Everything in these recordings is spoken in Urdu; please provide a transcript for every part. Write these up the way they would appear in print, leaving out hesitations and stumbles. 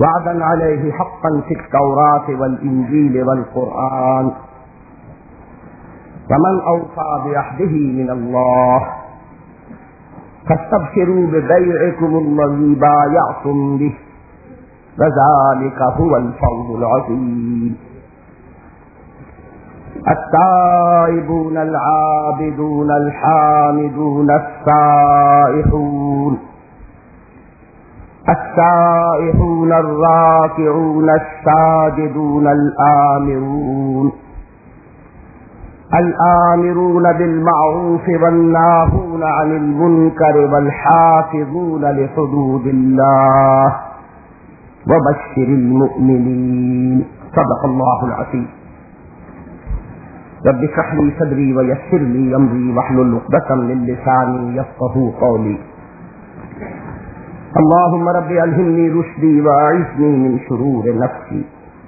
وعدا عليه حقا في التوراة والإنجيل والقرآن ومن أوفى بعهده من الله فاستبشروا ببيعكم الذي بايعتم به وذلك هو الفوز العظيم. التائبون العابدون الحامدون السائحون الراكعون الساجدون الآمرون بالمعروف والناهون عن المنكر والحافظون لحدود الله وبشر المؤمنين. صدق الله العظيم. رب اشرح لي صدري ويسر لي امري واحلل عقدة من لساني يفقهوا قولي. اللهم رب الهمني رشدي واعذني من شرور نفسي.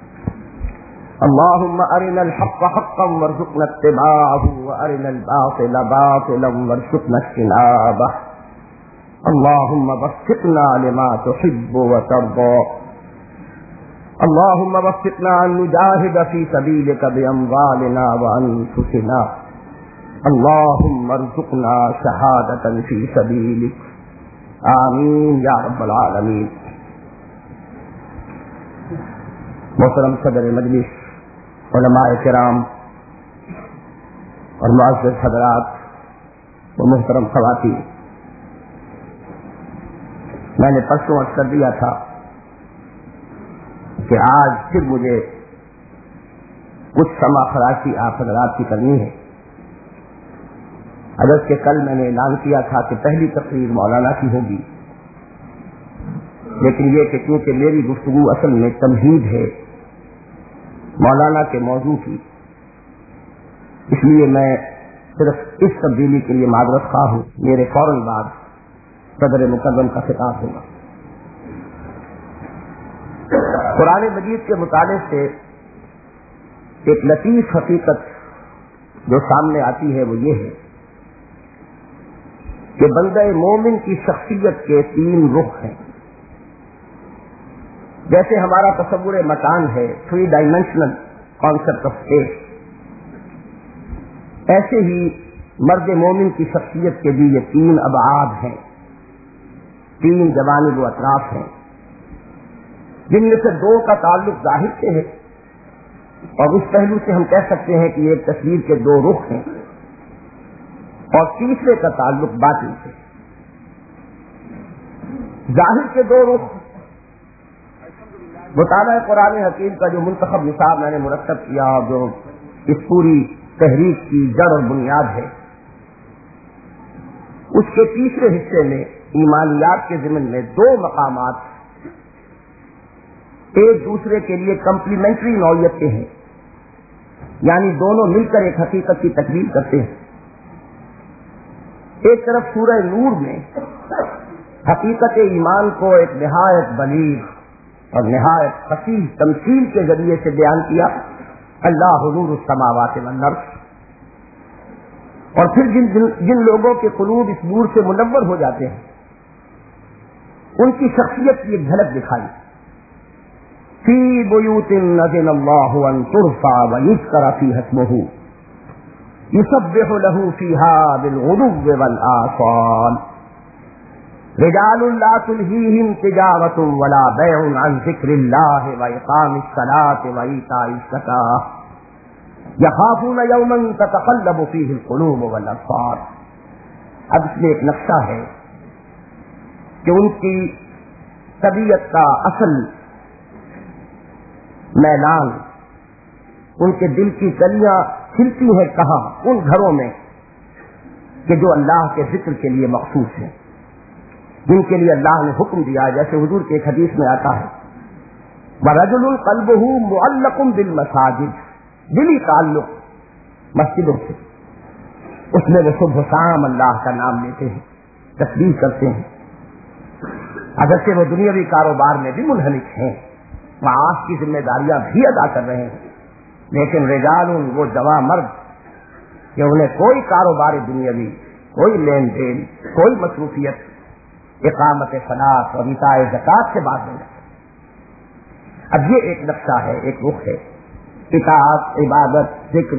اللهم ارنا الحق حقا وارزقنا اتباعه وارنا الباطل باطلا وارزقنا اجتنابه. اللهم وفقنا لما تحب وترضى. اللهم وفقنا ان نجاهد في سبيلك باموالنا وانفسنا. اللهم ارزقنا شهادة في سبيلك. آمین یا رب العالمین. محترم صدر مجلس، علماء کرام اور معزز حضرات و محترم خواتین، میں نے پرسوں عرض کر دیا تھا کہ آج پھر مجھے کچھ سما خراشی آپ حضرات کی کرنی ہے. اگرچہ کل میں نے اعلان کیا تھا کہ پہلی تقریر مولانا کی ہوگی، لیکن یہ کہ کیونکہ میری گفتگو اصل میں تمہید ہے مولانا کے موضوع کی، اس لیے میں صرف اس تبدیلی کے لیے معذرت خواہ ہوں. میرے فوراً بعد صدر مکرم کا خطاب ہوگا. قرآن مجید کے مطالعے سے ایک لطیف حقیقت جو سامنے آتی ہے وہ یہ ہے کہ بندہ مومن کی شخصیت کے 3 رخ ہیں. جیسے ہمارا تصور مکان ہے 3 ڈائمینشنل کانسیپٹ آف اسپیس، ایسے ہی مرد مومن کی شخصیت کے بھی یہ 3 ابعاد ہیں، 3 جوانب و اطراف ہیں، جن میں سے 2 کا تعلق ظاہر سے ہے اور اس پہلو سے ہم کہہ سکتے ہیں کہ یہ ایک تصویر کے 2 رخ ہیں، اور تیسرے کا تعلق باطن سے. ظاہر کے 2 رخ مطالعہ قرآن حکیم کا جو منتخب نصاب میں نے مرتب کیا اور جو اس پوری تحریک کی جڑ اور بنیاد ہے، اس کے تیسرے حصے میں ایمانیات کے ضمن میں 2 مقامات ایک دوسرے کے لیے کمپلیمنٹری نوعیت کے ہیں، یعنی دونوں مل کر ایک حقیقت کی تکمیل کرتے ہیں. ایک طرف سورہ نور میں حقیقت ایمان کو ایک نہایت بلیغ اور نہایت فصیح تمثیل کے ذریعے سے بیان کیا، اللہ نور السماوات والارض. اور پھر جن لوگوں کے قلوب اس نور سے منور ہو جاتے ہیں ان کی شخصیت کی ایک جھلک دکھائی. فی بیوت اذن اللہ ان ترفع ویذکر فیہا اسمہ یسبح له فیہا بالغدو والآصال رجال لا تلہیہم تجارۃ ولا بیع عن ذکر اللہ واقام الصلاۃ وایتاء الزکاۃ یخافون یوما تتقلب فیہ القلوب والابصار. اب اس میں ایک نقشہ ہے کہ ان کی طبیعت کا اصل میلان، ان کے دل کی کلیاں کھلتی ہیں کہاں؟ ان گھروں میں کہ جو اللہ کے ذکر کے لیے مخصوص ہیں، جن کے لیے اللہ نے حکم دیا. جیسے حضور کے ایک حدیث میں آتا ہے وَرَجُلٌ قَلْبُهُ مُعَلَّقٌ بِالْمَسَاجِدِ، دلی تعلق مسجدوں سے، اس میں وہ صبح و شام اللہ کا نام لیتے ہیں، تسبیح کرتے ہیں. اگرچہ وہ دنیاوی کاروبار میں بھی منہمک ہیں، معاش کی ذمہ داریاں بھی ادا کر رہے ہیں، لیکن رجال وہ جواں مرد کہ انہیں کوئی کاروبار دنیاوی، کوئی لین دین، کوئی مصروفیت اقامت صلاۃ اور ایتاء زکوٰۃ سے بات نہیں. اب یہ ایک نقشہ ہے، ایک رخ ہے، اطاعت، عبادت، ذکر،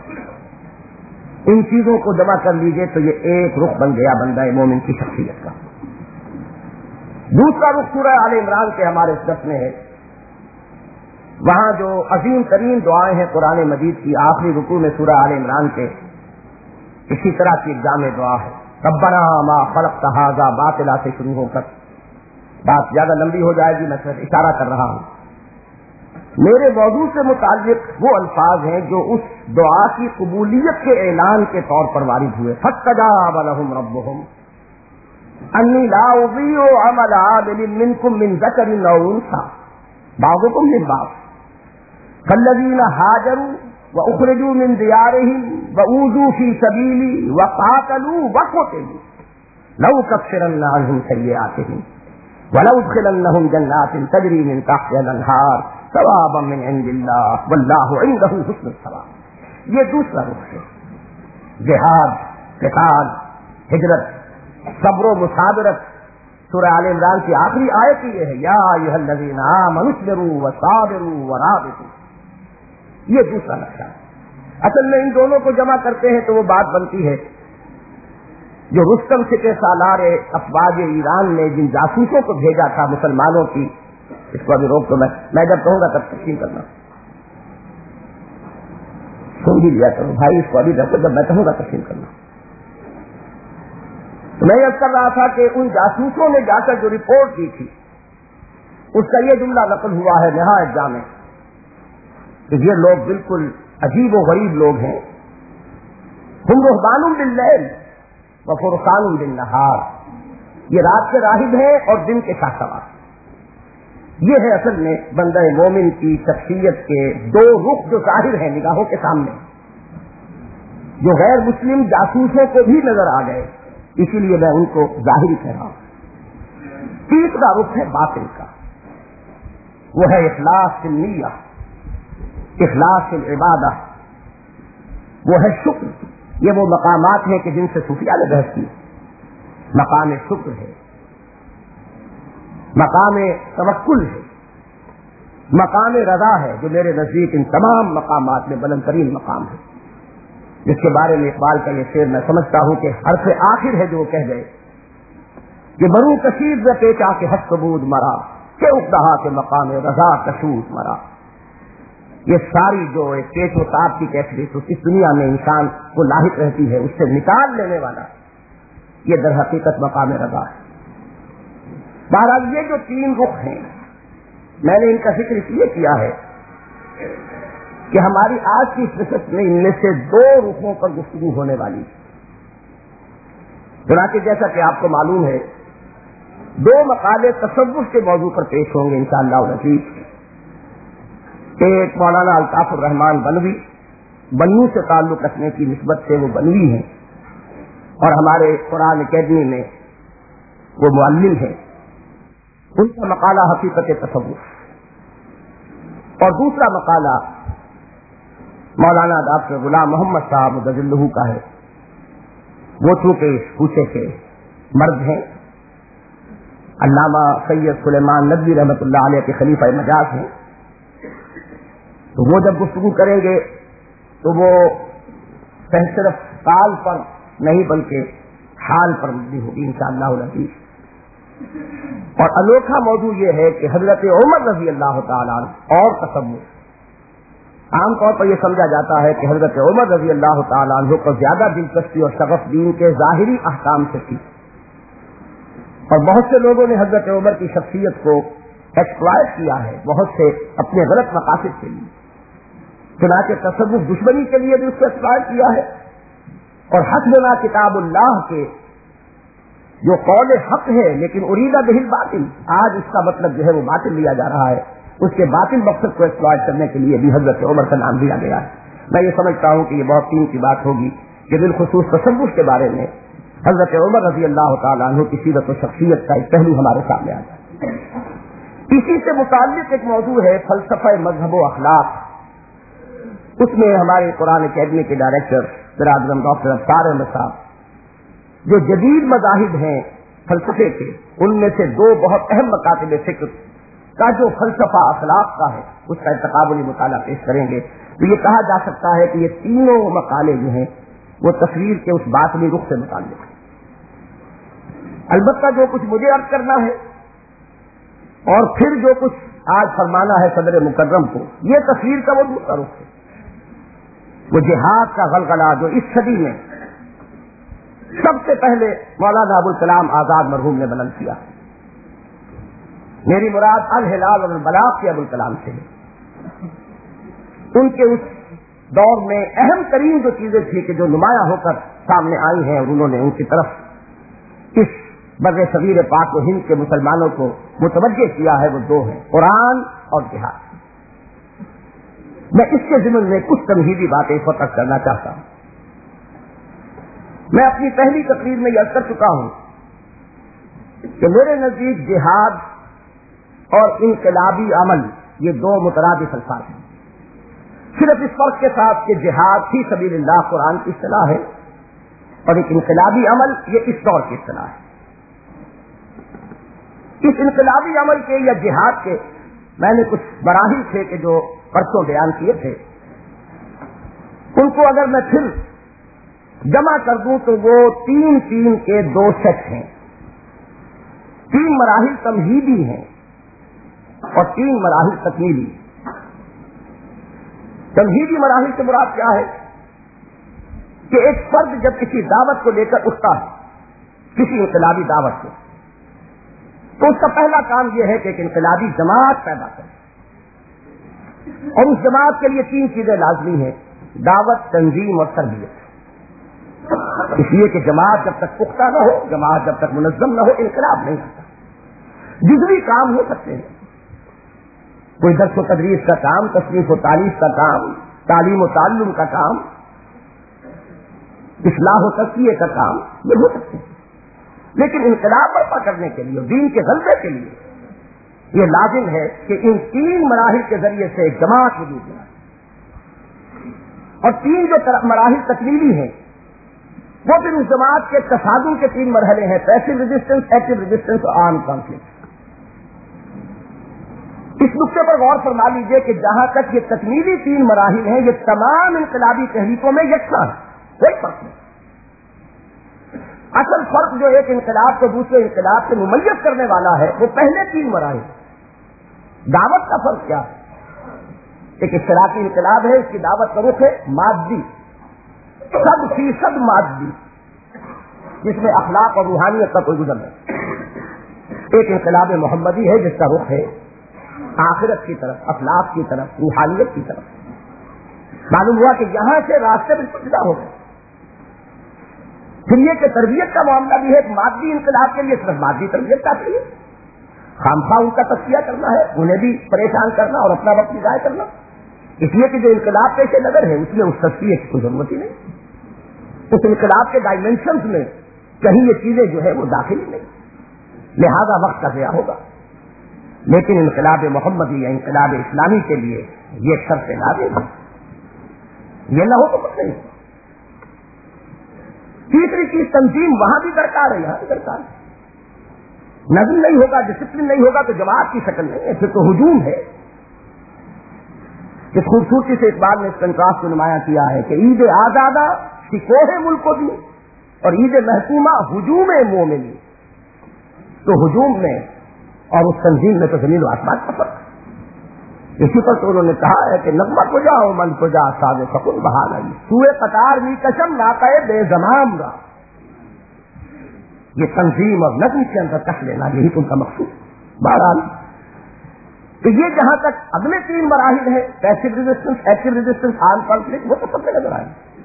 ان چیزوں کو جمع کر لیجئے تو یہ ایک رخ بن گیا بندہ مومن کی شخصیت کا۔ دوسرا رخ سورہ آل عمران کے ہمارے درس میں ہے، وہاں جو عظیم ترین دعائیں ہیں قرآن مجید کی، آخری رکوع میں سورہ آل عمران کے اسی طرح کی ایک جامع دعا ہے، ربنا ما خلقت ھذا باطلا سے شروع ہو کر، بات زیادہ لمبی ہو جائے گی، میں صرف اشارہ کر رہا ہوں۔ میرے موضوع سے متعلق وہ الفاظ ہیں جو اس دعا کی قبولیت کے اعلان کے طور پر وارد ہوئے، فاستجاب لهم ربهم انی لا اضیع عمل عامل منکم من ذکر او انثى بعضکم من بعض فالذین هاجروا واخرجوا من دیارهم واوذوا فی سبیلی وقاتلوا وقتلوا لأکفرن عنهم سیئاتهم ولأدخلنهم جنات تجری من تحتها الانہار ثوابا من عند اللہ واللہ عنده حسن الثواب۔ یہ دوسرا رخ ہے، جہاد، قتال، ہجرت، صبر و مصابرت۔ سورہ آل عمران کی آخری آیت یہ ہے، یا ایھا الذین آمنوا اصبروا وصابروا ورابطوا۔ یہ دوسرا نقشہ ہے۔ اصل میں ان دونوں کو جمع کرتے ہیں تو وہ بات بنتی ہے جو رستم سپہ سالار افواج ایران نے جن جاسوسوں کو بھیجا تھا مسلمانوں کی، اس کو ابھی روک تو میں جب کہوں گا تب تقسیم کرنا، سن بھی لیا کرو بھائی، اس کو ابھی رکھو، جب میں کہوں گا تقسیم کرنا۔ تو میں یہ کر رہا تھا کہ ان جاسوسوں نے جا کر جو رپورٹ دی تھی اس کا یہ جملہ نقل ہوا ہے نہایت جامع کہ یہ لوگ بالکل عجیب و غریب لوگ ہیں، ہم رہبان باللیل وفرقان بالنہار، یہ رات کے راہب ہیں اور دن کے شاہ سوار۔ یہ ہے اصل میں بندہ مومن کی شخصیت کے دو رخ جو ظاہر ہیں نگاہوں کے سامنے، جو غیر مسلم جاسوسوں کو بھی نظر آ گئے، اسی لیے میں ان کو ظاہری کہہ رہا ہوں۔ تیسرا رخ ہے باطن کا، وہ ہے اخلاص النیہ، اخلاص العبادہ، وہ ہے شکر۔ یہ وہ مقامات ہیں کہ جن سے صوفیاء نے بحث کی، مقام شکر ہے، مقام توکل ہے، مقام رضا ہے، جو میرے نزدیک ان تمام مقامات میں بلند ترین مقام ہے، جس کے بارے میں اقبال کا یہ شعر میں سمجھتا ہوں کہ حرف آخر ہے جو وہ کہہ گئے کہ برو کشید و پیچا کے ہست بود مرا کہ اقدہا کے مقام رضا کشود مرا۔ یہ ساری جو ایک پیچ و تاب کی کیفیت اس دنیا میں انسان کو لاحق رہتی ہے، اس سے نکال لینے والا یہ در حقیقت مقام رضا ہے۔ بہرحال یہ جو تین رخ ہیں، میں نے ان کا ذکر اس لیے کیا ہے کہ ہماری آج کی نشست میں ان میں سے دو رخوں پر گفتگو ہونے والی ہے۔ چنانچہ جیسا کہ آپ کو معلوم ہے، دو مقالے تصوف کے موضوع پر پیش ہوں گے انشاءاللہ العزیز۔ ایک مولانا الطاف الرحمان بنوی، بنو سے تعلق رکھنے کی نسبت سے وہ بنوی ہیں اور ہمارے قرآن اکیڈمی میں وہ معلم ہیں، ان کا مقالہ حقیقت تصوف، اور دوسرا مقالہ مولانا ڈاکٹر غلام محمد صاحب مدظلہ کا ہے۔ وہ چونکہ اس کوچے کے مرد ہیں، علامہ سید سلیمان ندوی رحمۃ اللہ علیہ کے خلیفہ مجاز ہیں، تو وہ جب گفتگو کریں گے تو وہ صرف قال پر نہیں بلکہ حال پر مبنی ہوگی انشاءاللہ العزیز۔ اور انوکھا موضوع یہ ہے کہ حضرت عمر رضی اللہ تعالیٰ عنہ اور تصوف، عام طور پر یہ سمجھا جاتا ہے کہ حضرت عمر رضی اللہ تعالیٰ عنہ کو زیادہ دلچسپی اور شغف دین کے ظاہری احکام سے تھی، اور بہت سے لوگوں نے حضرت عمر کی شخصیت کو ایکسپلائٹ کیا ہے، بہت سے اپنے غلط مقاصد کے لیے۔ چنانچہ تصوف دشمنی کے لیے بھی اس کو ایکسپلائٹ کیا ہے، اور حسبنا کتاب اللہ کے جو قول حق ہے لیکن اریدہ بہ الباطل، آج اس کا مطلب جو ہے وہ باطل لیا جا رہا ہے، اس کے باطل مقصد کو ایکسپلائٹ کرنے کے لیے بھی حضرت عمر کا نام دیا گیا ہے۔ میں یہ سمجھتا ہوں کہ یہ بہت قیمتی بات ہوگی کہ بالخصوص تصوف کے بارے میں حضرت عمر رضی اللہ تعالیٰ عنہ کی سیرت و شخصیت کا ایک پہلو ہمارے سامنے آ جائے۔ اسی سے متعلق ایک موضوع ہے فلسفہ مذہب و اخلاق۔ اس میں ہمارے قرآن اکیڈمی کے ڈائریکٹر برادرم ڈاکٹر افطار احمد صاحب جو جدید مذاہب ہیں فلسفے کے، ان میں سے دو بہت اہم مکاتب فکر کا جو فلسفہ اخلاق کا ہے اس کا تقابلی مطالعہ پیش کریں گے تو یہ کہا جا سکتا ہے کہ یہ تینوں مقالے جو ہیں وہ تصویر کے اس باطنی رخ سے متعلق ہیں. البتہ جو کچھ مجھے عرض کرنا ہے اور پھر جو کچھ آج فرمانا ہے صدر مکرم کو، یہ تصویر کا وہ دوسرا رخ ہے. وہ جہاد کا غلغلہ جو اس صدی میں سب سے پہلے مولانا ابوالکلام آزاد مرحوم نے بلند کیا. میری مراد الہلال اور البلاغ کے ابوالکلام سے ہے. ان کے اس دور میں اہم ترین جو چیزیں تھیں کہ جو نمایاں ہو کر سامنے آئی ہیں اور انہوں نے ان کی طرف اس بر صغیر پاک و ہند کے مسلمانوں کو متوجہ کیا ہے، وہ دو ہیں، قرآن اور جہاد. میں اس کے ضمن میں کچھ تمہیدی باتیں اس وقت کرنا چاہتا ہوں. میں اپنی پہلی تقریر میں یہ عرض کر چکا ہوں کہ میرے نزدیک جہاد اور انقلابی عمل یہ دو مترادف الفاظ ہیں، صرف اس فرق کے ساتھ کہ جہاد فی سبیل اللہ قرآن کی اصطلاح ہے اور ایک انقلابی عمل یہ اس دور کی اصطلاح ہے. اس انقلابی عمل کے یا جہاد کے میں نے کچھ مراحل تھے کہ جو پرسوں بیان کیے تھے، ان کو اگر میں پھر جمع کر دوں تو وہ تین کے دو سیٹ ہیں. 3 مراحل تمہیدی ہیں اور 3 مراحل تکمیلی. تمہیدی مراحل سے مراد کیا ہے کہ ایک فرد جب کسی دعوت کو لے کر اٹھتا ہے، کسی انقلابی دعوت کو، تو اس کا پہلا کام یہ ہے کہ ایک انقلابی جماعت پیدا کرے. اور اس جماعت کے لیے 3 چیزیں لازمی ہیں: دعوت، تنظیم اور تربیت. اس لیے کہ جماعت جب تک پختہ نہ ہو، جماعت جب تک منظم نہ ہو، انقلاب نہیں ہوتا. جزوی کام ہو سکتے ہیں، کوئی درس و تدریس کا کام، تصنیف و تالیف کا کام، تعلیم و تعلم کا کام، اصلاح و تزکیے کا کام، یہ ہو سکتے ہیں. لیکن انقلاب برپا کرنے کے لیے، دین کے غلبے کے لیے یہ لازم ہے کہ ان 3 مراحل کے ذریعے سے ایک جماعت وجود میں آئے. اور 3 جو مراحل تکمیلی ہیں وہ پھر اس جماعت کے تصادم کے 3 مرحلے ہیں: پیسو ریزسٹنس، ایکٹیو ریزسٹنس اور آرم کانفلکٹ. اس نقطے پر غور فرما لیجئے کہ جہاں تک یہ تکمیلی 3 مراحل ہیں یہ تمام انقلابی تحریکوں میں یکساں ہے، کوئی فرق نہیں. اصل فرق جو ایک انقلاب کو دوسرے انقلاب سے ممیز کرنے والا ہے وہ پہلے 3 مراحل. دعوت کا فرق کیا ہے؟ ایک اشتراکی انقلاب ہے، اس کی دعوت کا رخ ہے مادی، 100% مادی، جس میں اخلاق اور روحانیت کا کوئی گزر نہیں. ایک انقلاب محمدی ہے جس کا رخ ہے آخرت کی طرف، اخلاق کی طرف، روحانیت کی طرف. معلوم ہوا کہ یہاں سے راستے بالکل جدا ہو گئے. پھر یہ کہ تربیت کا معاملہ بھی ہے. مادی انقلاب کے لیے صرف مادی تربیت کافی ہے، خامخواہ ان کا تذکیہ کرنا ہے، انہیں بھی پریشان کرنا اور اپنا وقت ضائع کرنا. اس لیے کہ جو انقلاب پیش نظر ہے اس میں اس تذکیے کی کوئی ضرورت ہی نہیں. اس انقلاب کے ڈائمینشنز میں کہیں یہ چیزیں جو ہے وہ داخل ہی نہیں، لہذا وقت کا ضیاع ہوگا. لیکن انقلاب محمدی یا انقلاب اسلامی کے لیے یہ شرط لازم ہے، یہ نہ ہو تو کچھ نہیں. تیسری چیز تنظیم، وہاں بھی درکار ہے، یہاں بھی درکار ہے. نظم نہیں ہوگا، ڈسپلن نہیں ہوگا تو جماعت کی شکل نہیں ہے، پھر تو ہجوم ہے. اس خوبصورتی سے اقبال نے اس کنٹراسٹ کو نمایاں کیا ہے کہ عید آزادہ شکوہ ملک کو دی اور عید محکومہ ہجوم مومنی. تو ہجوم میں اور اس تنظیم میں تو زمین و آسمان کا فرق ہے. اسی پر تو انہوں نے کہا ہے کہ نغمہ کو جاؤ من کو جا ساز سکون بحال آئی سوئے قطار می کشم ناقہ بے زمام را. یہ تنظیم اور نظم کے اندر کش لینا یہی تو ان کا مقصود. بہرحال تو یہ جہاں تک اگلے 3 مراحل ہیں، passive resistance, active resistance, arm conflict, وہ تو سب سے نظر آئے.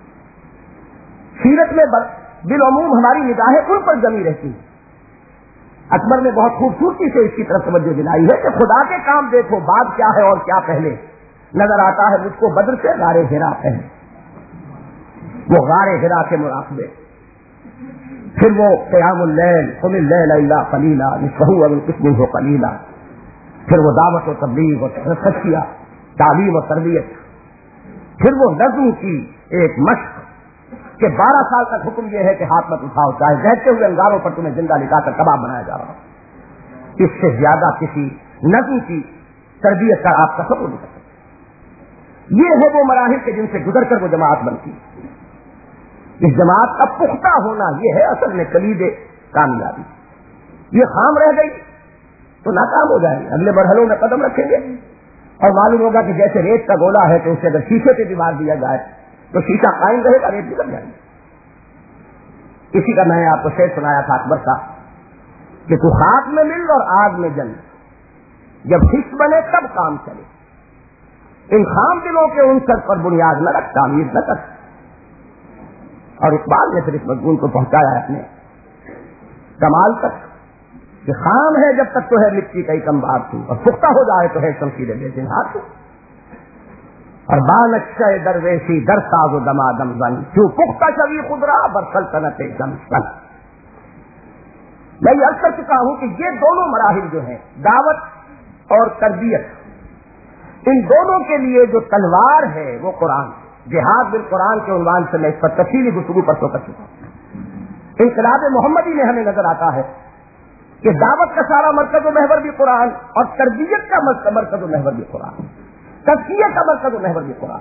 سیرت میں بالعموم ہماری نگاہیں ان پر جمی رہتی ہیں. اکبر نے بہت خوبصورتی سے اس کی طرف توجہ دلائی ہے کہ خدا کے کام دیکھو، بعد کیا ہے اور کیا پہلے. نظر آتا ہے مجھ کو بدر سے غار ہرا پہلے، وہ غار ہرا کے مراقبے، پھر وہ قیام اللیل قم اللیل الا قلیلا نصفہ او انقص منہ قلیلا، پھر وہ دعوت و تبلیغ اور تزکیہ، تعلیم و تربیت، پھر وہ نظم کی ایک مشق کہ 12 سال تک حکم یہ ہے کہ ہاتھ مت اٹھاؤ، چاہے بہتے ہوئے انگاروں پر تمہیں زندہ لٹا کر کباب بنایا جا رہا ہو. اس سے زیادہ کسی نظم کی تربیت کا آپ تصور نہیں کر سکتے. یہ ہے وہ مراحل کے جن سے گزر کر وہ جماعت بنتی. اس جماعت کا پختہ ہونا یہ ہے اصل میں کلید کامیابی. یہ خام رہ گئی تو ناکام ہو جائے گی. اگلے مرحلوں میں قدم رکھیں گے اور معلوم ہوگا کہ جیسے ریت کا گولا ہے تو اسے اگر شیشے پہ بھی مار دیا جائے تو شیشہ قائم رہے گا, ریت نکل جائے گی. اسی کا میں نے آپ کو شعر سنایا تھا اکبر کا کہ تو خاک میں مل اور آگ میں جل, جب خشت بنے تب کام چلے. ان خام دلوں کے عنصر پر بنیاد نہ رکھ, تعمیر نہ کر. اور اقبال نے پھر اس مضمون کو پہنچایا اپنے کمال تک کہ خام ہے جب تک تو ہے مٹی کا کم بات تو, اور پختہ ہو جائے تو ہے شمشیر بے زنہار تو. اور بانقشہ درویشی در ساز و دمادم بن جو پختہ شوی خدرا بر سلطنت دم سن. میں یہ عرض کر چکا ہوں کہ یہ دونوں مراحل جو ہیں دعوت اور تربیت, ان دونوں کے لیے جو تلوار ہے وہ قرآن. جہاد بالقرآن کے عنوان سے میں اس پر تفصیلی گفتگو پرسوں کر چکا ہوں. انقلاب محمدی میں ہمیں نظر آتا ہے کہ دعوت کا سارا مرکز و محور بھی قرآن اور تربیت کا مرکز و محور بھی قرآن, تزکیہ کا مرکز و محور بھی قرآن.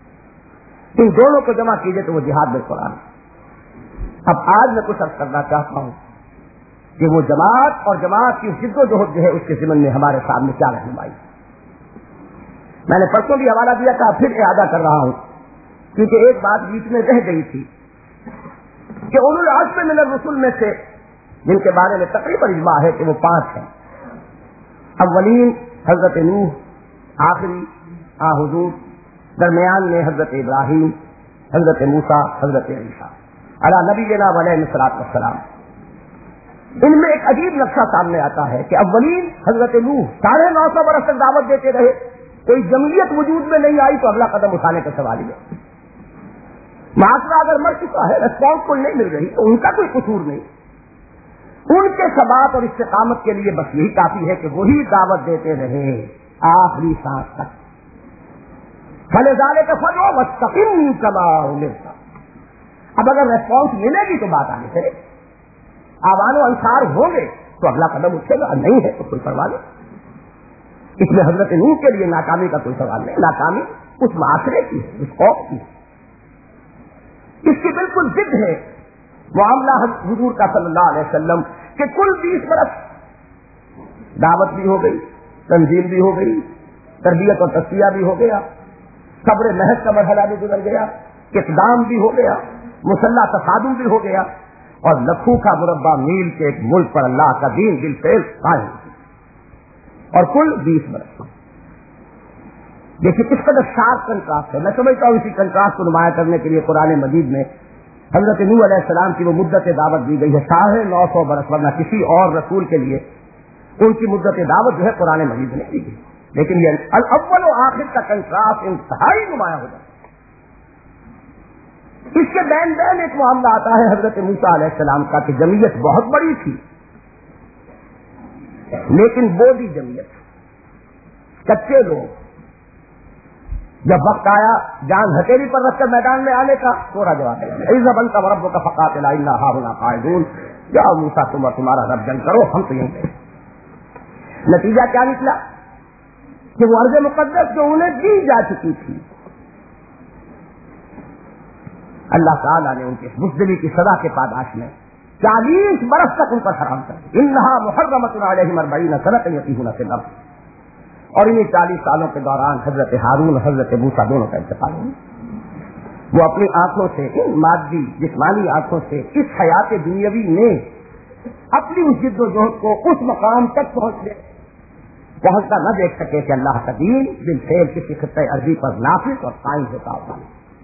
ان دونوں کو جمع کیجئے تو وہ جہاد بالقرآن. اب آج میں کچھ عرض کرنا چاہتا ہوں کہ وہ جماعت اور جماعت کی جد و جہد جو ہے اس کے ضمن میں ہمارے سامنے کیا رہنمائی. میں نے پرسوں بھی حوالہ دیا تھا, پھر اعادہ کر رہا ہوں کیونکہ ایک بات بیچ میں رہ گئی تھی کہ اولو العزم من الرسل میں سے جن کے بارے میں تقریباً اجماع ہے کہ وہ 5 ہیں. اولین حضرت نوح, آخری حضور, درمیان میں حضرت ابراہیم, حضرت موسیٰ, حضرت عیسیٰ علی نبینا علیہ الصلوۃ والسلام. ان میں ایک عجیب نقشہ سامنے آتا ہے کہ اولین حضرت نوح 950 برس تک دعوت دیتے رہے, کوئی جمعیت وجود میں نہیں آئی تو اگلا قدم اٹھانے کا سوال ہی ہے. معاشرہ اگر مر چکا ہے, ریسپانس کوئی نہیں مل رہی تو ان کا کوئی قصور نہیں. ان کے ثبات اور استقامت کے لیے بس یہی کافی ہے کہ وہی دعوت دیتے رہے آخری سانس تک. فلذلك فدع واستقم كما امرت. اب اگر ریسپانس ملے گی تو بات آگے چلے, آوان و انصار ہوں گے تو اگلا قدم اٹھے گا, نہیں ہے تو کوئی پرواہ نہیں. اس میں حضرت نوح کے لیے ناکامی کا کوئی سوال نہیں. ناکامی اس معاشرے کی ہے, اس قوم کی. اس کی بالکل ضد ہے معاملہ حضور کا صلی اللہ علیہ وسلم کہ کل 20 برس دعوت بھی ہو گئی, تنظیم بھی ہو گئی, تربیت اور تزکیہ بھی ہو گیا, صبر محض کا مرحلہ بھی گزر گیا, اقدام بھی ہو گیا, مسلح تصادم بھی ہو گیا, اور لکھوں کا مربع میل کے ایک ملک پر اللہ کا دین بالفعل قائم, اور کل 20 برس. دیکھیے کس قدر شارپ کنٹراسٹ ہے. میں سمجھتا ہوں اسی کنٹراسٹ کو نمایاں کرنے کے لیے قرآن مجید میں حضرت نوح علیہ السلام کی وہ مدت دعوت دی گئی ہے 950 برس, ورنہ کسی اور رسول کے لیے ان کی مدت دعوت جو ہے قرآن مجید میں دی گئی. لیکن یہ الاول و آخر کا کنٹراسٹ انتہائی نمایاں ہو جاتا ہے. اس کے بین بین ایک معاملہ آتا ہے حضرت موسیٰ علیہ السلام کا کہ جمعیت بہت بڑی تھی لیکن بودی جمعیت, کچے لوگ. جب وقت آیا جان ہتھیلی پر رکھ کر میدان میں آنے کا, تھوڑا جواب ہے اذهب انت وربك فقاتلا انا هاهنا قاعدون. جاؤ موسیٰ تم اور تمہارا رب جنگ کرو, ہم تو یہیں پہ. نتیجہ کیا نکلا کہ وہ ارض مقدس جو انہیں دی جا چکی تھی اللہ تعالیٰ نے ان کی بزدلی کی سزا کے پاداش میں 40 برس تک ان پر حرام کر دی. انها محرمۃ علیہم 40 سنۃ یتیہون فی الارض. اور انہیں 40 سالوں کے دوران حضرت ہارون اور حضرت موسیٰ دونوں کا انتقال ہوا. وہ اپنی آنکھوں سے, ان مادی جسمانی آنکھوں سے اس حیات دنیاوی میں اپنی اس جد و جہد کو اس مقام تک پہنچتا نہ دیکھ سکے کہ اللہ کا دین بالفعل کسی خطۂ ارضی پر نافذ اور قائم ہوتا ہوگا.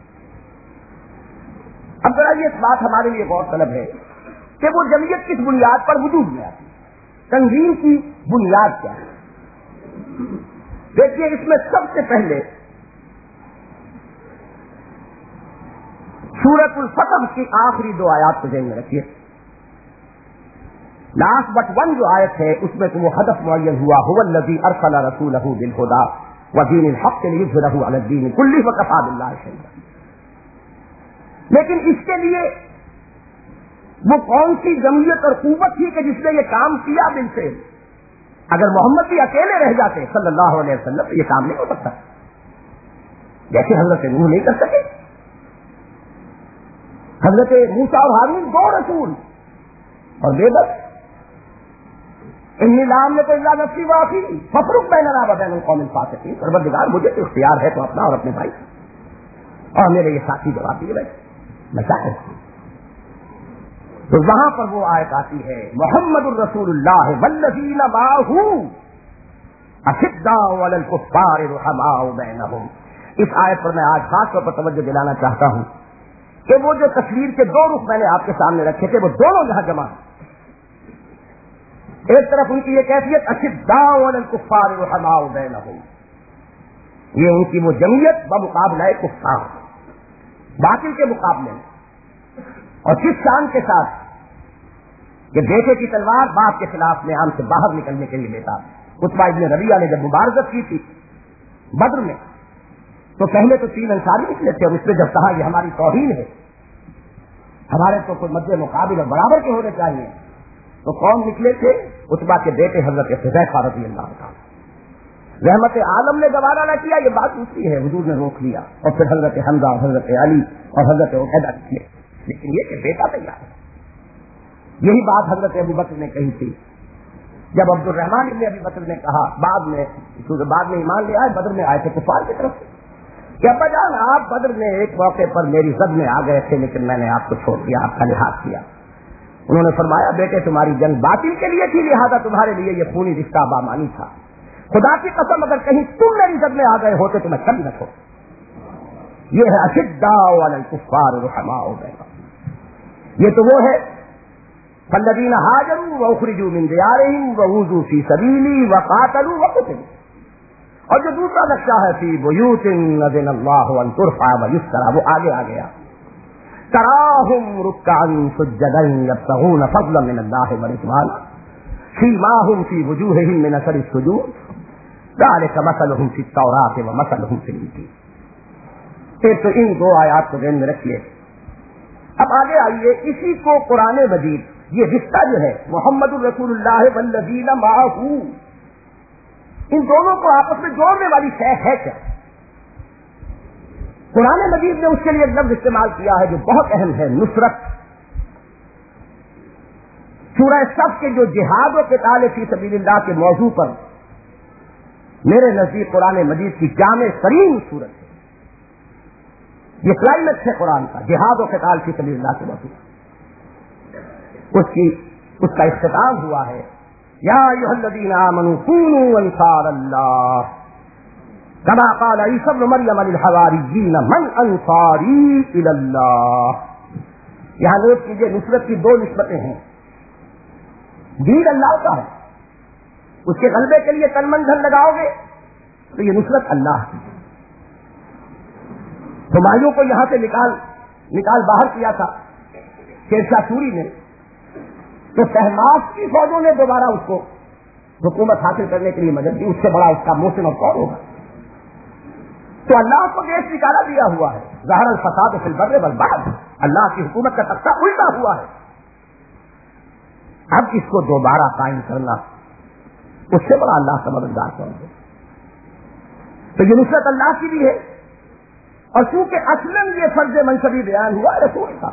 اب ذرا یہ بات ہمارے لیے غور طلب ہے کہ وہ جمعیت کس بنیاد پر وجود میں آتی, تنظیم کی بنیاد کیا ہے. دیکھیے اس میں سب سے پہلے سورۃ الفتح کی آخری 2 آیات کو ذہن میں رکھیے. لاسٹ بٹ 1 جو آیت ہے اس میں تو وہ ہدف معین ہوا هو الذی ارسل رسولہ بالہدی ودین الحق لیظہرہ علی الدین کلہ وکفی باللہ شہیدا. لیکن اس کے لیے وہ کون سی جمعیت اور قوت تھی کہ جس نے یہ کام کیا بالفعل. اگر محمد بھی اکیلے رہ جاتے صلی اللہ علیہ وسلم تو یہ کام نہیں ہو سکتا، جیسے حضرت نوح نہیں کر سکے، حضرت موسیٰ اور ہارون 2 رسول اور بے بس انی لام نے تو اللہ نفسی واقعی ففرق بیننا و بین القوم الفاسقین، پروردگار مجھے تو اختیار ہے تو اپنا اور اپنے بھائی، اور میرے یہ ساتھی جواب دیے میں چاہے تو وہاں پر وہ آیت آتی ہے محمد الرسول اللہ والذین معہ اشداء علی الکفار رحماء بینہم۔ اس آیت پر میں آج خاص طور پر توجہ دلانا چاہتا ہوں کہ وہ جو تصویر کے 2 رخ میں نے آپ کے سامنے رکھے تھے وہ دونوں یہاں جمع ہیں۔ ایک طرف ان کی یہ کیفیت اشداء علی الکفار رحماء بینہم، یہ ان کی وہ جمعیت بمقابلہ کفار، باطل کے مقابلے میں، اور کس شان کے ساتھ کہ بیٹے کی تلوار باپ کے خلاف میدان سے باہر نکلنے کے لیے لیتا۔ عتبہ ابن ربیعہ نے جب مبارزت کی تھی بدر میں تو پہلے تو 3 انصاری نکلے تھے، اور اس نے جب کہا یہ ہماری توہین ہے، ہمارے تو کوئی مد مقابل اور برابر کے ہونے چاہیے، تو کون نکلے تھے؟ عتبہ کے بیٹے حضرت حذیفہ رضی اللہ عنہ۔ رحمت عالم نے گوارا نہ کیا، یہ بات دوسری ہے، حضور نے روک لیا، اور پھر حضرت حمزہ اور حضرت علی اور حضرت عبیدہ نکلے، لیکن یہ کہ بیٹا تیار ہے۔ یہی بات حضرت ابو بکر نے کہی تھی جب عبد الرحمن ابن ابی بکر نے کہا بعد میں ایمان لے آئے، بدر میں آئے تھے کفار کی طرف سے، کہ ابا جان آپ بدر میں ایک موقع پر میری زد میں آ گئے تھے لیکن میں نے آپ کو چھوڑ دیا، آپ کا لحاظ کیا۔ انہوں نے فرمایا بیٹے تمہاری جنگ باطل کے لیے تھی، لہذا تمہارے لیے یہ خونی رشتہ بامانی تھا، خدا کی قسم اگر کہیں تم میری زد میں آ گئے ہوتے تو میں کبھی نہ چھوڑ۔ یہ ہے اشداء علی الکفار رحماء بینہم، یہ تو وہ ہے فالذین ہاجروا واخرجوا من دیارہم وأوذوا فی سبیلی وقاتلوا وقتلوا، اور جو دوسرا نقشہ ہے فی بیوت اذن اللہ ان ترفع ویذکر، وہ آگے آ گیا تراہم رکعا سجدا یبتغون فضلا من اللہ ورضوانا سیماہم فی وجوہہم من اثر السجود ذلک مثلہم فی التوراۃ ومثلہم فی الانجیل۔ ایک تو ان 2 آیات کو ذہن میں رکھیے۔ اب آگے آئیے، اسی کو قرآن مجید یہ رشتہ جو ہے محمد الرسول اللہ والذین معہ، ان دونوں کو آپس میں جوڑنے والی شے ہے کیا؟ قرآن مجید نے اس کے لیے ایک لفظ استعمال کیا ہے جو بہت اہم ہے، نصرت۔ سورہ صف کے جو جہاد و قتال فی سبیل اللہ کے موضوع پر میرے نزدیک قرآن مجید کی جامع ترین صورت ہے، یہ کلائمیکس ہے قرآن کا، جہاد و قتال فی سبیل اللہ کے موضوع، اس کا اختتام ہوا ہے یا ایھا الذین آمنوا کونوا انصار اللہ کما قال عیسی ابن مریم للحواریین من انصاری الی اللہ۔ یہاں نوٹ کیجیے نصرت کی 2 نسبتیں ہیں، دین اللہ کا ہے، اس کے غلبے کے لیے تن من دھن لگاؤ گے تو یہ نصرت اللہ کی۔ ہمایوں کو یہاں سے نکال باہر کیا تھا شیرشاہ سوری نے، تو تہماس کی فوجوں نے دوبارہ اس کو حکومت حاصل کرنے کے لیے مدد دی، اس سے بڑا اس کا محسن اور کون ہوگا؟ تو اللہ کو دیش نکالا دیا ہوا ہے، ظہر الفساد فی البر والبحر، اللہ کی حکومت کا تختہ الٹا ہوا ہے، اب اس کو دوبارہ قائم کرنا اس سے بڑا اللہ کا مددگار کون ہے؟ تو یہ نصرت اللہ کی بھی ہے، اور چونکہ اصلاً یہ فرض منصبی بیان ہوا رسول کا،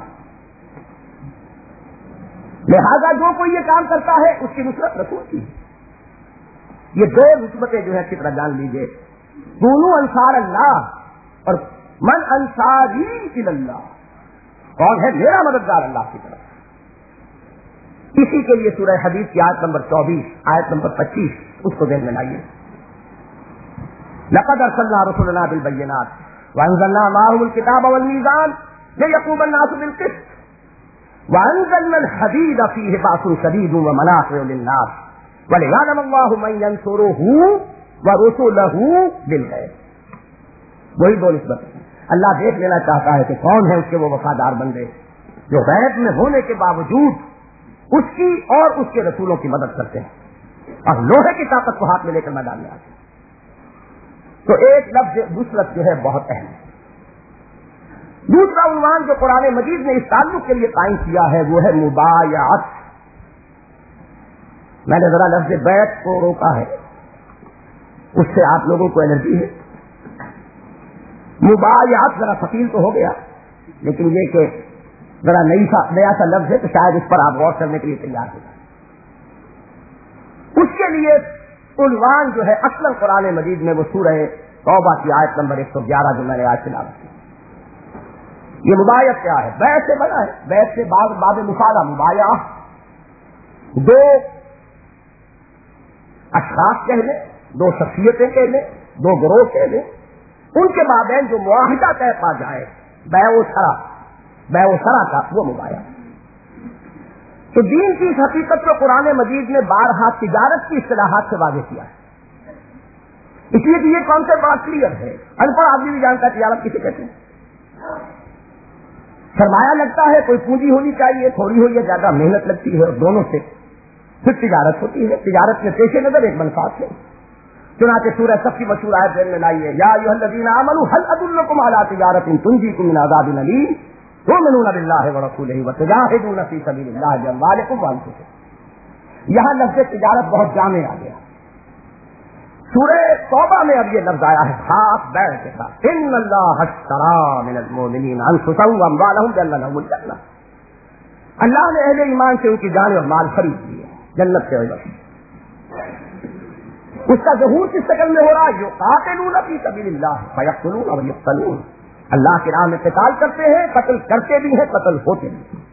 لہذا جو کوئی یہ کام کرتا ہے اس کی نصرت رسول کی ہے۔ یہ 2 نسبتیں جو ہے اچھی طرح جان لیجیے، دونوں انصار اللہ اور من انصاری الی اللہ، کون ہے؟ میرا مددگار اللہ کی طرف۔ اسی کے لیے سورہ حدید کی آیت نمبر 24 آیت نمبر 25 اس کو ذہن میں لائیے، لقد ارسلنا رسلنا بالبینات وانزلنا معهم الکتاب والمیزان لیقوم الناس بالقسط وانزلنا الحدید فیہ باس شدید ومنافع للناس وليعلم الله من ينصره ورسله بالغیب۔ وہی 2 نسبت اللہ دیکھ لینا چاہتا ہے کہ کون ہے اس کے وہ وفادار بندے جو غیب میں ہونے کے باوجود اس کی اور اس کے رسولوں کی مدد کرتے ہیں اور لوہے کی طاقت کو ہاتھ میں لے کر میدان میں آتے ہیں۔ تو ایک لفظ نصرت جو ہے بہت اہم ہے۔ دوسرا عنوان جو قرآن مجید نے اس تعلق کے لیے قائم کیا ہے وہ ہے مبایعت۔ میں نے ذرا لفظ بیعت کو روکا ہے، اس سے آپ لوگوں کو الرجی ہے. مبایعت ذرا ثقیل تو ہو گیا، لیکن یہ کہ ذرا نیا سا لفظ ہے تو شاید اس پر آپ غور کرنے کے لیے تیار ہو جائیں. اس کے لیے عنوان جو ہے اصل قرآن مجید میں وہ سورہ توبہ کی آیت نمبر 111 جو میں نے آج تلاوت کی. یہ مبایعت کیا ہے؟ بیعت سے بنا ہے. بیعت سے باب مفادہ مبایعہ، دو اشخاص کہہ لیں، دو شخصیتیں کہہ لیں، دو گروہ کہہ لیں، ان کے مابین جو معاہدہ طے پا جائے بیع و شرع کا، وہ مبایعہ. تو دین کی اس حقیقت کو قرآن مجید نے بارہا تجارت کی اصطلاحات سے واضح کیا ہے، اس لیے کہ یہ کانسیپٹ بڑا کلیئر ہے. ان پڑھ آدمی بھی جانتا ہے تجارت کسے کہتے ہیں. سرمایہ لگتا ہے، کوئی پونجی ہونی چاہیے، تھوڑی ہو یا زیادہ محنت لگتی ہے، اور دونوں سے پھر تجارت ہوتی ہے. تجارت میں پیش نظر ایک منفعت ہے. چنانچہ سورہ صف کی مشہور آیت میں لائیے، یا ایھا الذین آمنوا هل ادلکم علی تجارۃ تنجیکم من عذاب الیم تؤمنون باللہ ورسولہ وتجاہدون فی سبیل اللہ باموالکم وانفسکم. یہاں لفظ تجارت بہت جامع آ گیا. سورہ توبہ میں اب یہ لفظ آیا ہے خاص بیع کے ساتھ، ان اللہ اشتری من المؤمنین انفسهم واموالهم بان لهم الجنہ. اللہ نے اہل ایمان سے ان کی جان اور مال خرید لیے جنت سے عوض. اس کا ظہور کس شکل میں ہو رہا ہے؟ یقاتلون فی سبیل اللہ فیقتلون ویقتلون. اللہ کی راہ میں قتال کرتے ہیں، قتل کرتے بھی ہیں، قتل ہوتے بھی ہیں.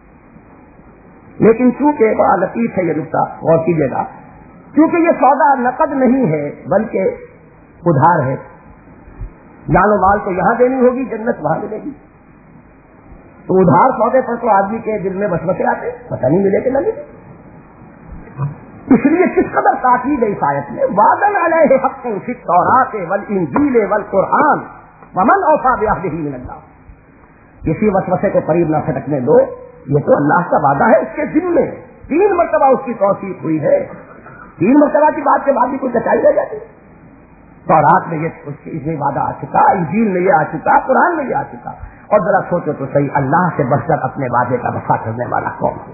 لیکن چونکہ بڑا لطیف ہے یہ نقطہ، غور کیجیے گا، کیونکہ یہ سودا نقد نہیں ہے بلکہ ادھار ہے. جان و مال تو یہاں دینی ہوگی، جنت وہاں ملے گی. تو ادھار سودے پر تو آدمی کے دل میں وسوسے آتے، پتہ نہیں ملے کہ نہ ملے. اس لیے کس قدر تاکید ہے اس آیت میں، وعدن علیہ حق فی التوراۃ والانجیل والقرآن ومن اوفی بعہدہ من اللہ. کسی وسوسے کو قریب نہ پھٹکنے دو، یہ تو اللہ کا وعدہ ہے. اس کے ذمے 3 مرتبہ اس کی توثیق ہوئی ہے. 3 مرتبہ کی بات کے بعد بھی کوئی سچائی رہ جاتی. تورات میں یہ وعدہ آ چکا، انجیل میں یہ آ چکا، قرآن میں یہ آ چکا. اور ذرا سوچو تو صحیح، اللہ سے بڑھ کر اپنے وعدے کا وفا کرنے والا کون ہے؟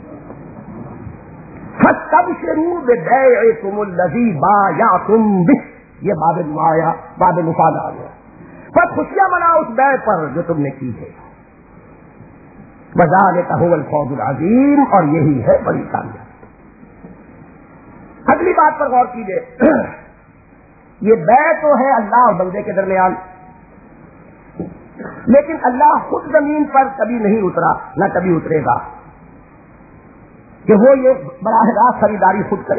فَاسْتَبْشِرُوا بِبَيْعِكُمُ الَّذِي بَایَعْتُم بِهِ. یہ باب مفادہ آ گیا. بس خوشیاں مناؤ اس بیع پر جو تم نے کی ہے. وَذَلِكَ هُوَ الْفَوْزُ الْعَظِيمُ. اور یہی ہے بڑی کامیابی. اگلی بات پر غور کیجیے. یہ بیع تو ہے اللہ اور بندے کے درمیان، لیکن اللہ خود زمین پر کبھی نہیں اترا، نہ کبھی اترے گا کہ وہ یہ براہ راست خریداری خود کرے.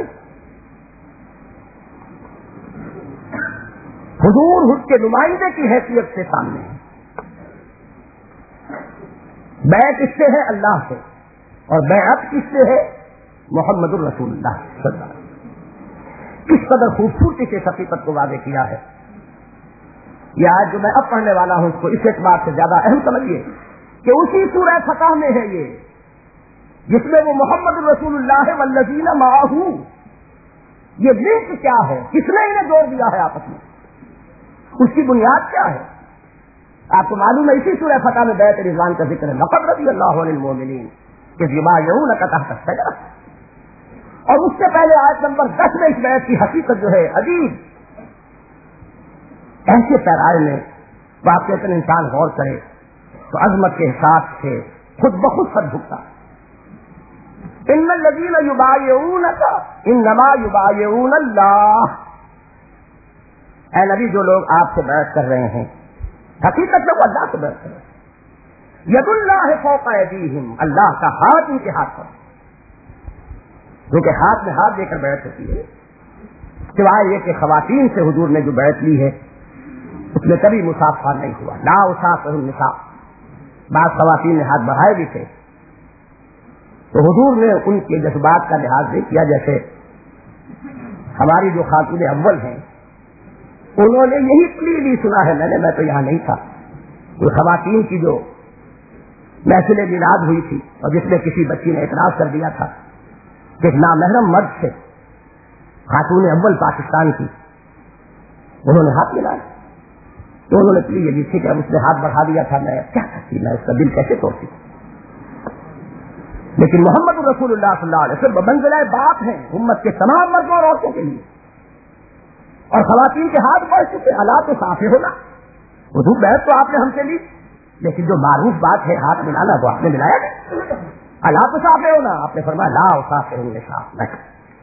حضور خود کے نمائندے کی حیثیت سے سامنے ہے. بیع کس سے ہے؟ اللہ سے. اور بیعت کس سے ہے؟ محمد الرسول اللہ صلی اللہ علیہ وسلم. کس قدر خوبصورتی سے حقیقت کو واضح کیا ہے. یہ آیت جو میں اب پڑھنے والا ہوں اس کو اس اعتبار سے زیادہ اہم سمجھیے کہ اسی سورہ فتح میں ہے یہ، جس میں وہ محمد الرسول اللہ والذین معہ. یہ لنک کیا ہے؟ کس نے انہیں جوڑ دیا ہے آپس میں؟ اس کی بنیاد کیا ہے؟ آپ کو معلوم ہے اسی سورہ فتح میں بیعت رضوان کا ذکر ہے. لقد رضی اللہ عن المؤمنین اذ یبایعونک تحت الشجرہ. اور اس سے پہلے آیت نمبر 10 میں اس بیعت کی حقیقت جو ہے عجیب ایسے پیرائے میں واقعتاً انسان غور کرے تو عظمت کے حساب سے خود بخود سر جھکتا. ان الذین یبایعونک انما یبایعون اللہ. اے نبی، جو لوگ آپ سے بیعت کر رہے ہیں حقیقت میں وہ اللہ سے بیعت کر رہے ہیں. ید اللہ فوق ایدیہم. اللہ کا ہاتھ ان کے ہاتھ پر، کیونکہ ہاتھ میں ہاتھ دے کر بیعت ہوتی ہے. سوائے یہ کہ خواتین سے حضور نے جو بیعت لی ہے اس میں کبھی مصافحہ نہیں ہوا. لا اصافح النساء. بعض خواتین نے ہاتھ بڑھائے بھی تھے تو حضور نے ان کے جذبات کا لحاظ نہیں کیا. جیسے ہماری جو خاتون اول ہیں انہوں نے یہی کلیئرلی سنا ہے. میں تو یہاں نہیں تھا. کوئی خواتین کی جو محفل میلاد ہوئی تھی اور جس میں کسی بچی نے اعتراض کر دیا تھا کہ نامحرم مرد سے خاتون اول پاکستان کی انہوں نے ہاتھ ملایا تو انہوں نے کلیئرلی تھی کہ اب اس نے ہاتھ بڑھا دیا تھا، میں کیا کرتی، میں اس کا دل کیسے توڑتی. لیکن محمد رسول اللہ صلی اللہ علیہ وسلم بمنزلہ باپ ہیں امت کے تمام مردوں اور عورتوں کے لیے، اور خواتین کے ہاتھ بڑھ چکے، اللہ تو صافے ہونا، حضور بیعت تو آپ نے ہم سے لی، لیکن جو معروف بات ہے ہاتھ ملانا وہ آپ نے ملایا نہیں، اللہ تو صافے ہونا، آپ نے فرمایا لا صافے ہوں گے صاف۔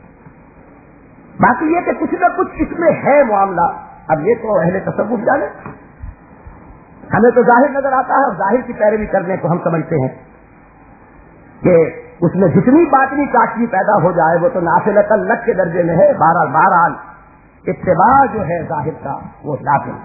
باقی یہ کہ کچھ نہ کچھ اس میں ہے معاملہ، اب یہ تو اہل تصوف جانے، ہمیں تو ظاہر نظر آتا ہے اور ظاہر کی پیروی کرنے کو ہم سمجھتے ہیں کہ اس میں جتنی باطنی چاشنی پیدا ہو جائے وہ تو نافلۃ لک کے درجے میں ہے، بہرحال اتباع جو ہے ظاہر کا وہ لازم،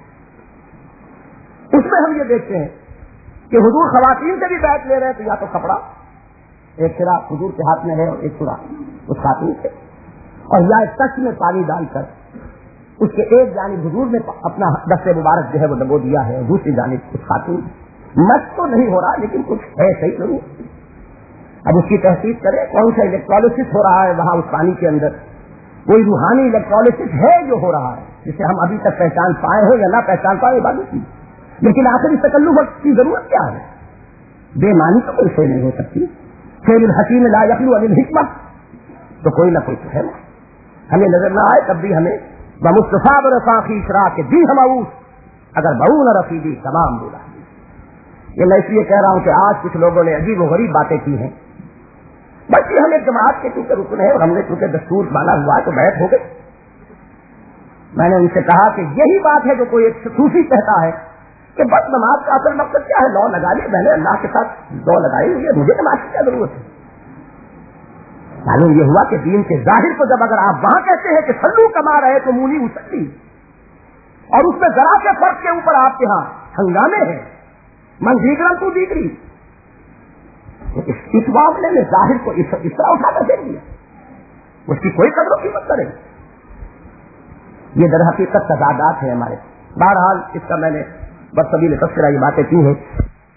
اس میں ہم یہ دیکھتے ہیں کہ حضور خواتین سے بھی بیعت لے رہے ہیں تو یا تو کپڑا ایک سرا حضور کے ہاتھ میں ہے اور ایک سرا اس خاتون سے، اور یا ایک تخت میں پانی ڈال کر اس کے ایک جانب حضور نے اپنا دست مبارک جو ہے وہ ڈبو دیا ہے اور دوسری جانب اس خاتون، مس تو نہیں ہو رہا لیکن کچھ ہے صحیح ضرور۔ اب اس کی تحقیق کریں کون سا الیکٹرالسس ہو رہا ہے وہاں اس پانی کے اندر، کوئی روحانی الیکٹرالسس ہے جو ہو رہا ہے جسے ہم ابھی تک پہچان پائے ہو یا نہ پہچان پائے بات کی، لیکن آخر اس تکلف کی ضرورت کیا ہے؟ بے معنی تو کوئی شے نہیں ہو سکتی، فعل الحکیم لا یخلو عن الحکمت، تو کوئی نہ کوئی تو ہے، ہمیں نظر نہ آئے تب بھی ہمیں بمصطفیٰ برفاقی اشرا کے دی ہم اگر بہو نہ رفیدی تمام بولا۔ یہ میں اس لیے کہہ رہا ہوں کہ آج کچھ لوگوں نے عجیب و غریب باتیں کی ہیں، بلکہ ہم ایک جماعت کے چونکہ رکن ہے اور ہم نے چونکہ دستور مانا ہوا ہے تو بیعت ہو گئی۔ میں نے ان سے کہا کہ یہی بات ہے جو کوئی ایک صوفی کہتا ہے کہ بس نماز کا اصل مقصد کیا ہے، لو لگا لی، میں نے اللہ کے ساتھ لو لگائی ہوئی ہے، مجھے نماز کی کیا ضرورت ہے؟ معلوم یہ ہوا کہ دین کے ظاہر کو جب اگر آپ وہاں کہتے ہیں کہ سلو کما رہے تو مونی اسلی، اور اس میں ذرا سے فرق کے اوپر آپ کے ہاں ہنگامے ہیں، من دیگرم تو دیگری، اس معاملے میں ظاہر کو اس طرح اٹھا کر دے دیا، اس کی کوئی قدر و قیمت کرے، یہ در حقیقت تضادات ہیں ہمارے۔ بہرحال اس کا میں نے بسبیل تذکرہ یہ باتیں کی ہیں۔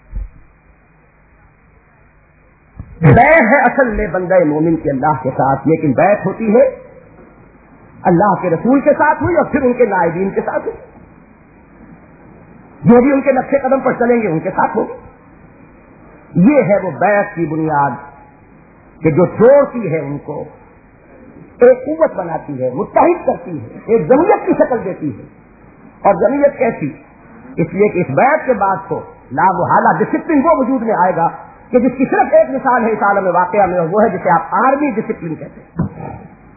بیع ہے اصل میں بندہ مومن کی اللہ کے ساتھ، لیکن بیعت ہوتی ہے اللہ کے رسول کے ساتھ ہوئی اور پھر ان کے نائبین کے ساتھ ہوئی، جو بھی ان کے نقش قدم پر چلیں گے ان کے ساتھ ہوگی۔ یہ ہے وہ بیعت کی بنیاد کہ جو جوڑتی ہے ان کو، ایک قوت بناتی ہے، متحد کرتی ہے، ایک جمعیت کی شکل دیتی ہے۔ اور جمعیت کیسی؟ اس لیے کہ اس بیعت کے بعد تو لا محالہ ڈسپلن وہ وجود میں آئے گا کہ جس کی صرف ایک مثال ہے اس عالم واقعہ میں، وہ ہے جسے آپ آرمی ڈسپلن کہتے ہیں،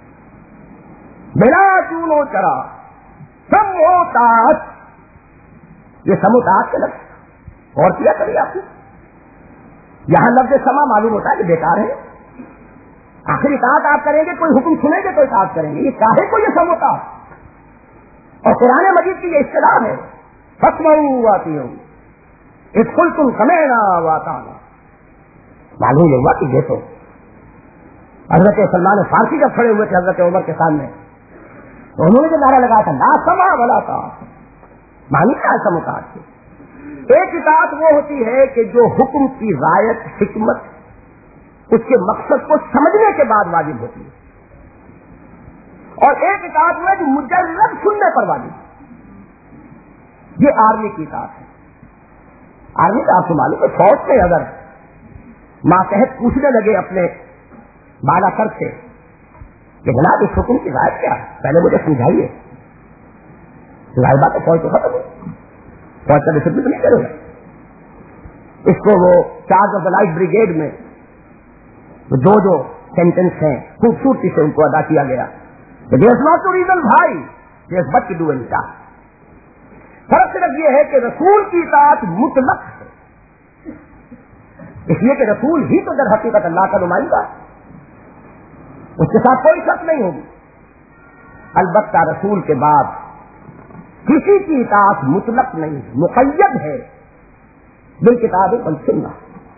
بلا چون و چرا سم و طاعت، یہ سم و طاعت کے لفظ اور کیا کریے آپ نے، یہاں لفظ سما معلوم ہوتا ہے کہ بیکار ہے، آخر اطاعت آپ کریں گے، کوئی حکم سنیں گے تو اطاعت کریں گے، یہ کاہے کو یہ سم و طاعت؟ اور قرآن مجید کی یہ اصطلاح ہے فاسمعوا واطیعوا اذ قلتم سمعنا واطعنا۔ معلوم یہ ہوا کہ یہ تو حضرت سلمان فارسی جب کھڑے ہوئے تھے حضرت عمر کے سامنے تو انہوں نے جو نعرہ لگایا تھا لا سمع ولا طاعۃ، معنی کیا ہے سم و طاعت کی؟ ایک اطاعت وہ ہوتی ہے کہ جو حکم کی غایت حکمت اس کے مقصد کو سمجھنے کے بعد واجب ہوتی ہے، اور ایک اطاعت وہ جو مجرد سننے پر واجب ہے، یہ آرمی کی اطاعت ہے۔ آرمی کا آپ کو معلوم ہے فوج میں اگر ماتحت پوچھنے لگے اپنے بالا سر سے کہ جناب اس حکم کی رائے کیا ہے، پہلے مجھے سمجھائیے، ظاہر بات ہے فوج تو ختم ہو، فوج کا ڈسپلن نہیں کرے گا۔ اس کو وہ charge of the light brigade میں جو سینٹنس ہیں خوبصورتی سے ان کو ادا کیا گیا کہ there is not to reason بھائی there is but to do any task. فرق صرف یہ ہے کہ رسول کی اطاعت مطلق ہے، اس لیے کہ رسول ہی تو در حقیقت اللہ کا نمائندہ، اس کے ساتھ کوئی شک نہیں ہوگی، البتہ رسول کے بعد کسی کی اطاعت مطلق نہیں، مقید ہے بالکتاب والسنہ۔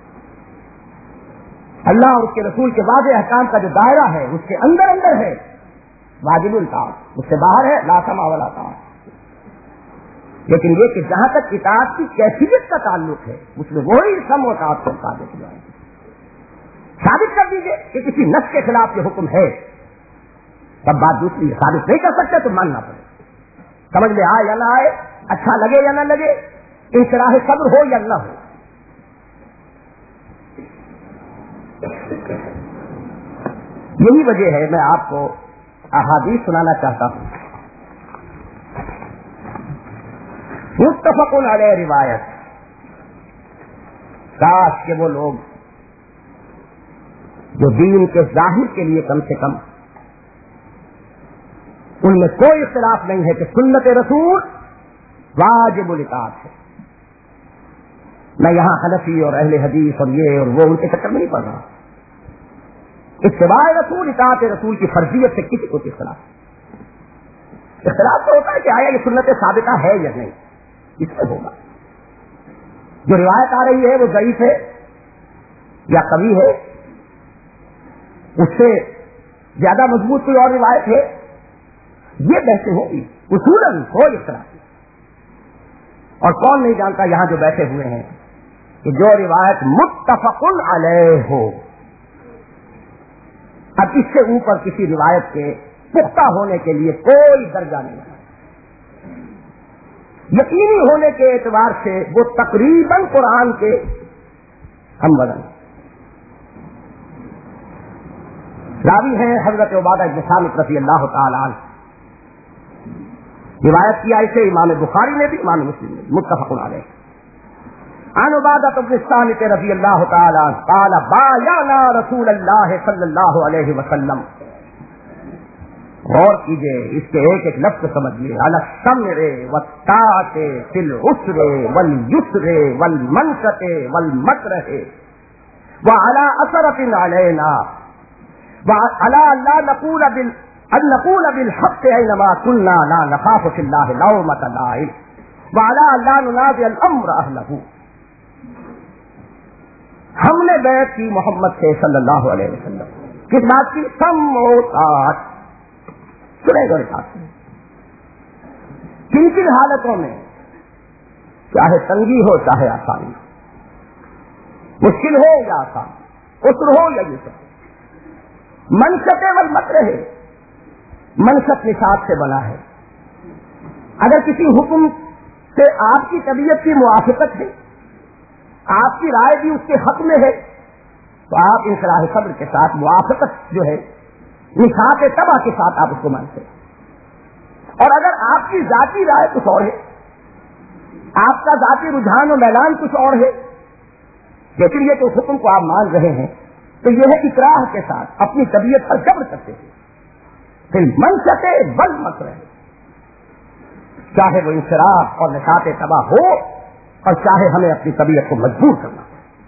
اللہ اور اس کے رسول کے واضح احکام کا جو دائرہ ہے اس کے اندر اندر ہے واجب الاطاعت، اس سے باہر ہے لا سمع ولا طاعت۔ لیکن یہ کہ جہاں تک اطاعت کی کیفیت کا تعلق ہے اس میں وہی سمع و طاعت کو ثابت جائے، ثابت کر دیجیے کہ کسی نص کے خلاف یہ حکم ہے، تب بات دوسری ہے، ثابت نہیں کر سکتے تو ماننا پڑے، سمجھ میں آئے یا نہ آئے، اچھا لگے یا نہ لگے، انشراح صدر ہو یا نہ ہو۔ یہی وجہ ہے میں آپ کو احادیث سنانا چاہتا ہوں. متفق علیہ روایت. کاش کہ وہ لوگ جو دین کے ظاہر کے لیے کم سے کم ان میں کوئی اختلاف نہیں ہے کہ سنت رسول واجب الاطاعت ہے. میں یہاں حنفی اور اہل حدیث اور یہ اور وہ ان کے چکر میں نہیں پڑ رہا. اتباع رسول اطاعت رسول کی فرضیت سے کسی کو اختلاف تو ہوتا ہے کہ آیا یہ سنت ثابتہ ہے یا نہیں. اس سے ہوگا جو روایت آ رہی ہے وہ ضعیف ہے یا قوی ہے, اس سے زیادہ مضبوط کوئی اور روایت ہے, یہ بحثیں ہوگی. اصولاً کوئی اختلاف نہیں. اور کون نہیں جانتا یہاں جو بیٹھے ہوئے ہیں کہ جو روایت متفق علیہ ہو, اب اس سے اوپر کسی روایت کے پختہ ہونے کے لیے کوئی درجہ نہیں ہے. یقینی ہونے کے اعتبار سے وہ تقریباً قرآن کے ہم وزن. راوی ہیں حضرت عبادہ بن صامت رضی اللہ تعالی عنہ. روایت کیا اسے امام بخاری نے بھی, امام مسلم نے بھی, متفق علیہ. عن عبادہ بن صامت رضی اللہ تعالی عنہ قال بایعنا رسول اللہ صلی اللہ علیہ وسلم. غور کیجئے, اس کے ایک ایک لفظ سمجھیے. علی السمع والطاعۃ فی العسر والیسر والمنشط والمکرہ وعلی اثرۃ علینا وعلی ان نقول بالحق اینما كنا لا نخاف فی اللہ لومۃ لائم وعلی ان لا ننازع الامر اہلہ. ہم نے بیعت کی محمد سے صلی اللہ علیہ وسلم. کس بات کی؟ سمع و طاعت. سنے گا ساتھ کن کن حالتوں میں, چاہے تنگی ہو چاہے آسانی ہو, مشکل ہو یا آسان, عسر ہو یا یسر. منشط والمکر ہے. منشط نصاب سے بنا ہے. اگر کسی حکم سے آپ کی طبیعت کی موافقت ہے, آپ کی رائے بھی اس کے حق میں ہے, تو آپ انشراح صدر کے ساتھ موافقت جو ہے نصاب تباہ کے ساتھ آپ اس کو مانتے ہیں. اور اگر آپ کی ذاتی رائے کچھ اور ہے, آپ کا ذاتی رجحان و میلان کچھ اور ہے, لیکن یہ تو حکم کو آپ مان رہے ہیں, تو یہ ہے اکراہ کے ساتھ اپنی طبیعت پر جبر کرتے ہیں. پھر منشط والمکر ہے, چاہے وہ انصراف اور نشاط تباہ ہو اور چاہے ہمیں اپنی طبیعت کو مجبور کرنا.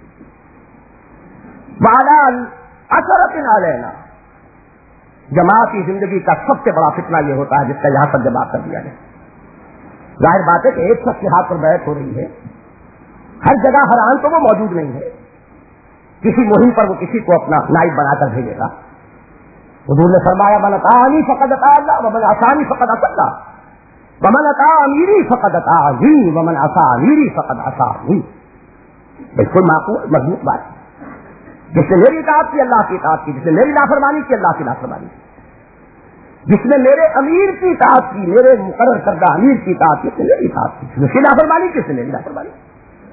وعلی اثرۃ علینا. جماعتی زندگی کا سب سے بڑا فتنہ یہ ہوتا ہے جس کا یہاں پر جواب کر دیا گیا. ظاہر بات ہے کہ ایک شخص کے ہاتھ پر بیعت ہو رہی ہے, ہر جگہ ہر آن تو وہ موجود نہیں ہے. کسی مہم پر وہ کسی کو اپنا نائب بنا کر بھیجے گا. حضور نے فرمایا من اطاعنی فقد اطاع اللہ ومن عصانی فقد عصى اللہ ومن اطاع امیری فقد اطاعنی ومن عصى امیری فقد عصانی. بالکل معقول مضبوط بات. جس نے میری اطاعت کی اللہ کی اطاعت کی, جس نے میری نافرمانی کی اللہ کی نافرمانی کی, جس نے میرے امیر کی اطاعت کی, میرے مقرر کردہ امیر کی اطاعت کی, اس نے میری اطاعت کی. جس کی نافرمانی کی, اس نے میری نافرمانی کی.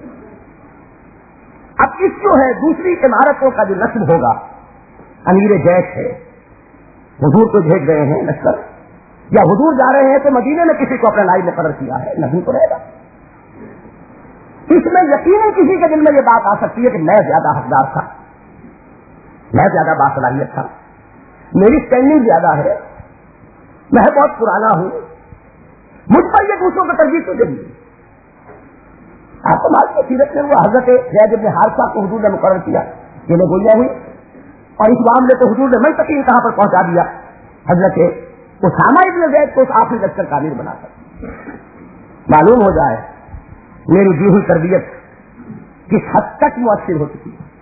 اب اس جو ہے دوسری عمارتوں کا جو نصب ہوگا, امیر جیش ہے, حضور کو بھیج رہے ہیں لشکر, یا حضور جا رہے ہیں تو مدینے میں کسی کو اپنا نائب مقرر کیا ہے, نہیں تو رہے گا. اس میں یقیناً کسی کے دل میں یہ بات آ سکتی ہے کہ میں زیادہ حقدار تھا, میں زیادہ باصلاحیت تھا, میری اسٹینڈنگ زیادہ ہے, میں بہت پرانا ہوں, مجھ پر یہ دوسروں کو ترجیح کیوں دیں گی. آپ کو معلوم ہے سیرت میں وہ حضرت زید بن حارثہ کو حضور نے مقرر کیا, یہ لوگ گویا ہوئی, اور اس معاملے کو حضور نے منطقی کہاں پر پہنچا دیا. حضرت اسامہ ابن زید کو اس آخری لشکر کا امیر بنا کر. معلوم ہو جائے میری دی ہوئی تربیت کس حد تک مؤثر ہو چکی ہے.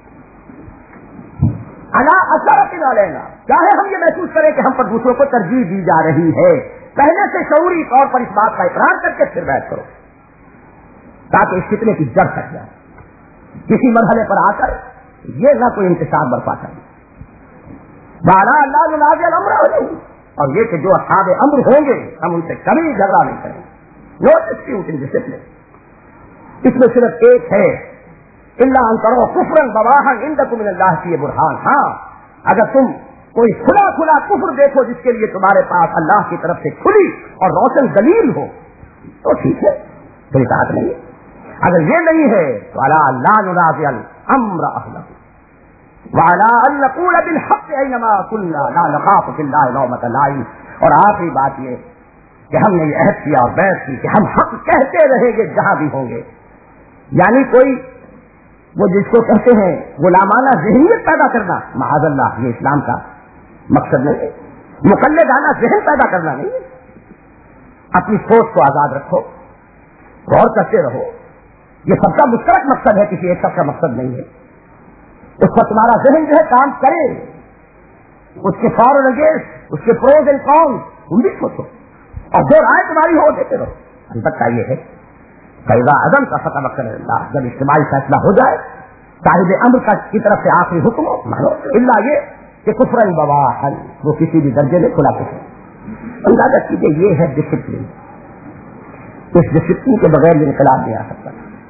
علی اثرۃ علینا, چاہے ہم یہ محسوس کریں کہ ہم پر دوسروں کو ترجیح دی جا رہی ہے, پہلے سے شعوری طور پر اس بات کا اقرار کر کے پھر بیٹھ کرو تاکہ اس فتنے کی جڑ کٹ جائے. کسی مرحلے پر آ کر یہ نہ کوئی انتشار برپا کر. بارہ اللہ نازع الامر علیہ, اور یہ کہ جو اصحاب امر ہوں گے ہم ان سے کبھی جھگڑا نہیں کریں گے. نو ڈسپیوٹ ان ڈسپلن. اس میں صرف ایک ہے الا ان تروا کفرا بواحا عندکم من اللہ فیہ برہان. ہاں اگر تم کوئی کھلا کھلا کفر دیکھو جس کے لیے تمہارے پاس اللہ کی طرف سے کھلی اور روشن دلیل ہو تو ٹھیک ہے، کوئی بات نہیں. اگر یہ نہیں ہے تو علی اللہ ننازع الامر اہلہ وعلی ان نقول بالحق اینما کنا لا نخاف فی اللہ لومۃ لائم. اور آخری بات یہ کہ ہم نے یہ عہد کیا اور بیعت کی کہ ہم حق کہتے رہیں گے جہاں بھی ہوں گے. یعنی کوئی وہ جس کو کہتے ہیں غلامانہ ذہنیت پیدا کرنا، معاذ اللہ، یہ اسلام کا مقصد نہیں ہے. مقلدانہ ذہن پیدا کرنا نہیں ہے. اپنی سوچ کو آزاد رکھو، غور کرتے رہو. یہ سب کا مشترک مقصد ہے، کسی ایک سب کا مقصد نہیں ہے. اس پر تمہارا ذہن جو ہے کام کرے، اس کے فار اور اگینسٹ، اس کے پروز اینڈ کونس ان بھی سوچو اور جو رائے تمہاری ہو دیتے رہو. البتہ یہ ہے فیضا عدم کا فتح وقت اللہ، جب اجتماعی فیصلہ ہو جائے صاحب امر کی طرف سے آخری حکم ہو مانو، اللہ یہ کہ کفرن بواحا، وہ کسی بھی درجے میں کھلا کفر. اندازہ کیجیے یہ ہے ڈسپلن. اس ڈسپلن کے بغیر انقلاب نہیں آ سکتا.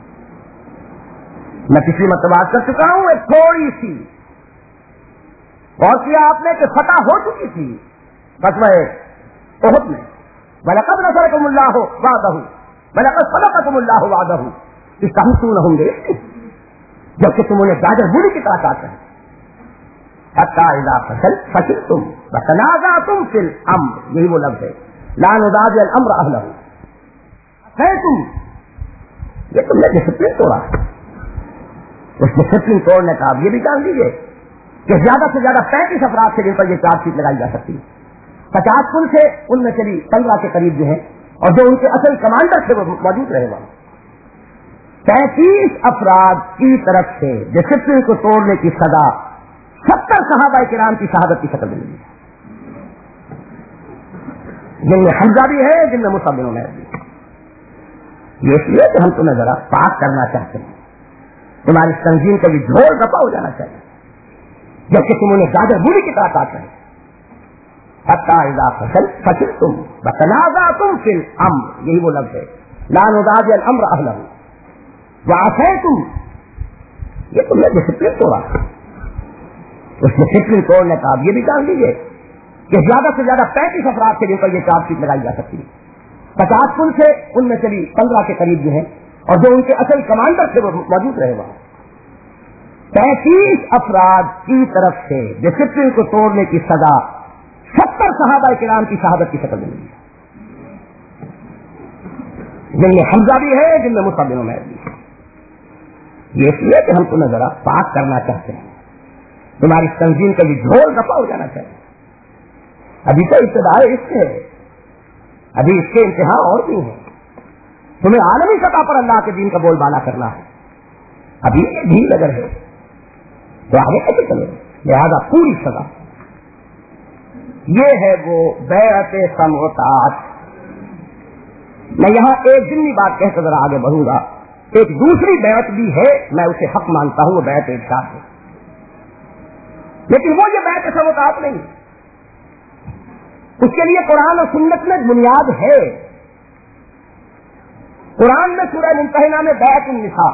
میں پچھلی مرتبہ بات کر چکا ہوں. ایک تھوڑی سی غور کیا آپ نے کہ فتح ہو چکی تھی غزوہ احد میں. وَلَقَدْ نَصَرَكُمُ اللَّهُ وَعْدَهُ وَلَقَدْ صَدَقَكُمُ اللَّهُ وَعْدَهُ تَحْسُونَهُم جبکہ تم انہیں گاجر بولی کی طرح کاٹ رہے. حَتَّىٰ إِذَا فَشِلْتُمْ وَتَنَازَعْتُمْ فِي الْأَمْرِ، یہی وہ لفظ ہے لَا نُنَازِعُ الْأَمْرَ أَهْلَهُ. یہ تم نے ڈسپلن توڑا. اس ڈسپلن توڑنے کا آپ یہ بھی جان لیجیے کہ زیادہ سے زیادہ 35 افراد سے جن پر یہ چارج شیٹ لگائی جا سکتی ہے. 50 کل سے ان میں سے بھی 15 کے قریب جو ہیں اور جو ان کے اصل کمانڈر تھے وہ موجود رہے وہاں. 35 افراد کی طرف سے ڈسپلن کو توڑنے کی سزا 70 صحابہ کرام کی شہادت کی شکل میں ملی، جن میں حمزہ بھی ہے، جن میں مصعب بن عمیر بھی. یہ اس لیے کہ ہم تمہیں ذرا پاک کرنا چاہتے ہیں. تمہاری تنظیم کا یہ جھول رفع ہو جانا چاہیے جبکہ تم انہیں گاجر بولی کی طرح کاٹ رہے. حَتَّىٰ إِذَا فَشِلْتُمْ وَتَنَازَعْتُمْ فِي الْأَمْرِ، یہی وہ لفظ ہے لَا نُنَازِعُ الْأَمْرَ أَهْلَهُ وَعَصَيْتُمْ. یہ تم نے ڈسپلن توڑا. اس ڈسپلن توڑنے کا آپ یہ بھی جان لیجیے کہ زیادہ سے زیادہ 35 افراد سے جن پر یہ چارج شیٹ لگائی جا سکتی ہے. 50 کل سے ان میں سے بھی 15 کے قریب جو ہیں اور جو ان کے اصل کمانڈر تھے وہ موجود رہے وہاں. 35 افراد کی طرف سے ڈسپلن کو توڑنے کی سزا 70 صحابہ کرام کی شہادت کی شکل میں ملی، جن میں حمزہ بھی ہے، جن میں مصعب بن عمیر بھی. یہ اس لیے کہ ہم تمہیں ذرا پاک کرنا چاہتے ہیں. تمہاری تنظیم کا یہ جھول رفع ہو جانا چاہیے. ابھی تو ابتدا اس سے ابھی اس کے انتہا اور بھی ہیں. تمہیں عالمی سطح پر اللہ کے دین کا بول بالا کرنا ہے. ابھی یہ ڈھیل لگر ہے تو آگے کیسے چلے. لہذا پوری سزا یہ ہے وہ بیعت سمع و طاعت. میں یہاں ایک ضمنی بات کہہ کر ذرا آگے بڑھوں گا. ایک دوسری بیعت بھی ہے، میں اسے حق مانتا ہوں، وہ بیعت ارشاد ہے. لیکن وہ یہ بیعت سمع و طاعت نہیں. اس کے لیے قرآن اور سنت میں بنیاد ہے. قرآن میں سورہ ممتحنہ میں بیعت النساء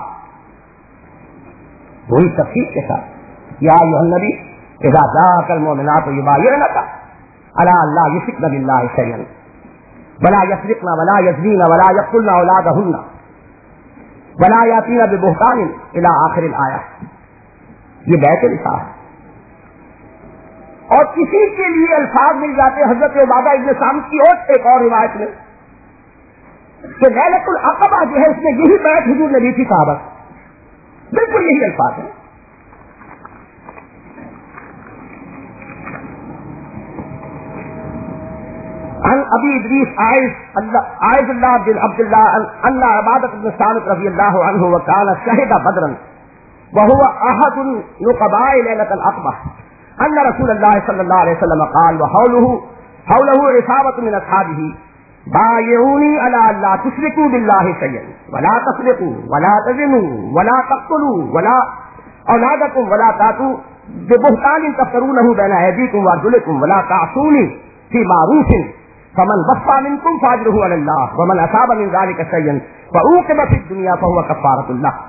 وہی تفصیل کے ساتھ یا ایھا النبی اذا جاءک المؤمنات یبایعنک علی اللہ یشرکن باللہ شیئا ولا یسرقن ولا یزنین ولا یقتلن اولادہن ولا یاتین ببہتان الی آخر الآیہ. یہ بیعت النساء ہے. اور کسی کے لیے الفاظ مل جاتے حضرت عبادہ ابن صامت کی اور ایک اور روایت میں کہ لیلۃ العقبہ جو ہے اس میں یہی بیعت حضور نے دی تھی صحابہ، بالکل یہی الفاظ ہیں. عن ابی ادریس عائذ اللہ بن عبد اللہ ان عبادہ بن صامت رضی اللہ عنہ وکان شہد بدرا وهو احد النقباء لیلۃ العقبہ ان رسول اللہ صلی اللہ علیہ وسلم قال وحوله عصابة من اصحابه بايعوني على لا تشركوا بالله شيئا ولا تسرقوا ولا تزنوا ولا تقتلوا ولا اولادكم ولا تاتوا ببهتان تفترونه بين ايديكم وارجلكم ولا تعصوني في معروف فمن وفى منكم فاجره على الله ومن اصاب من ذلك شيئا فعوقب في الدنيا فهو كفارة الله.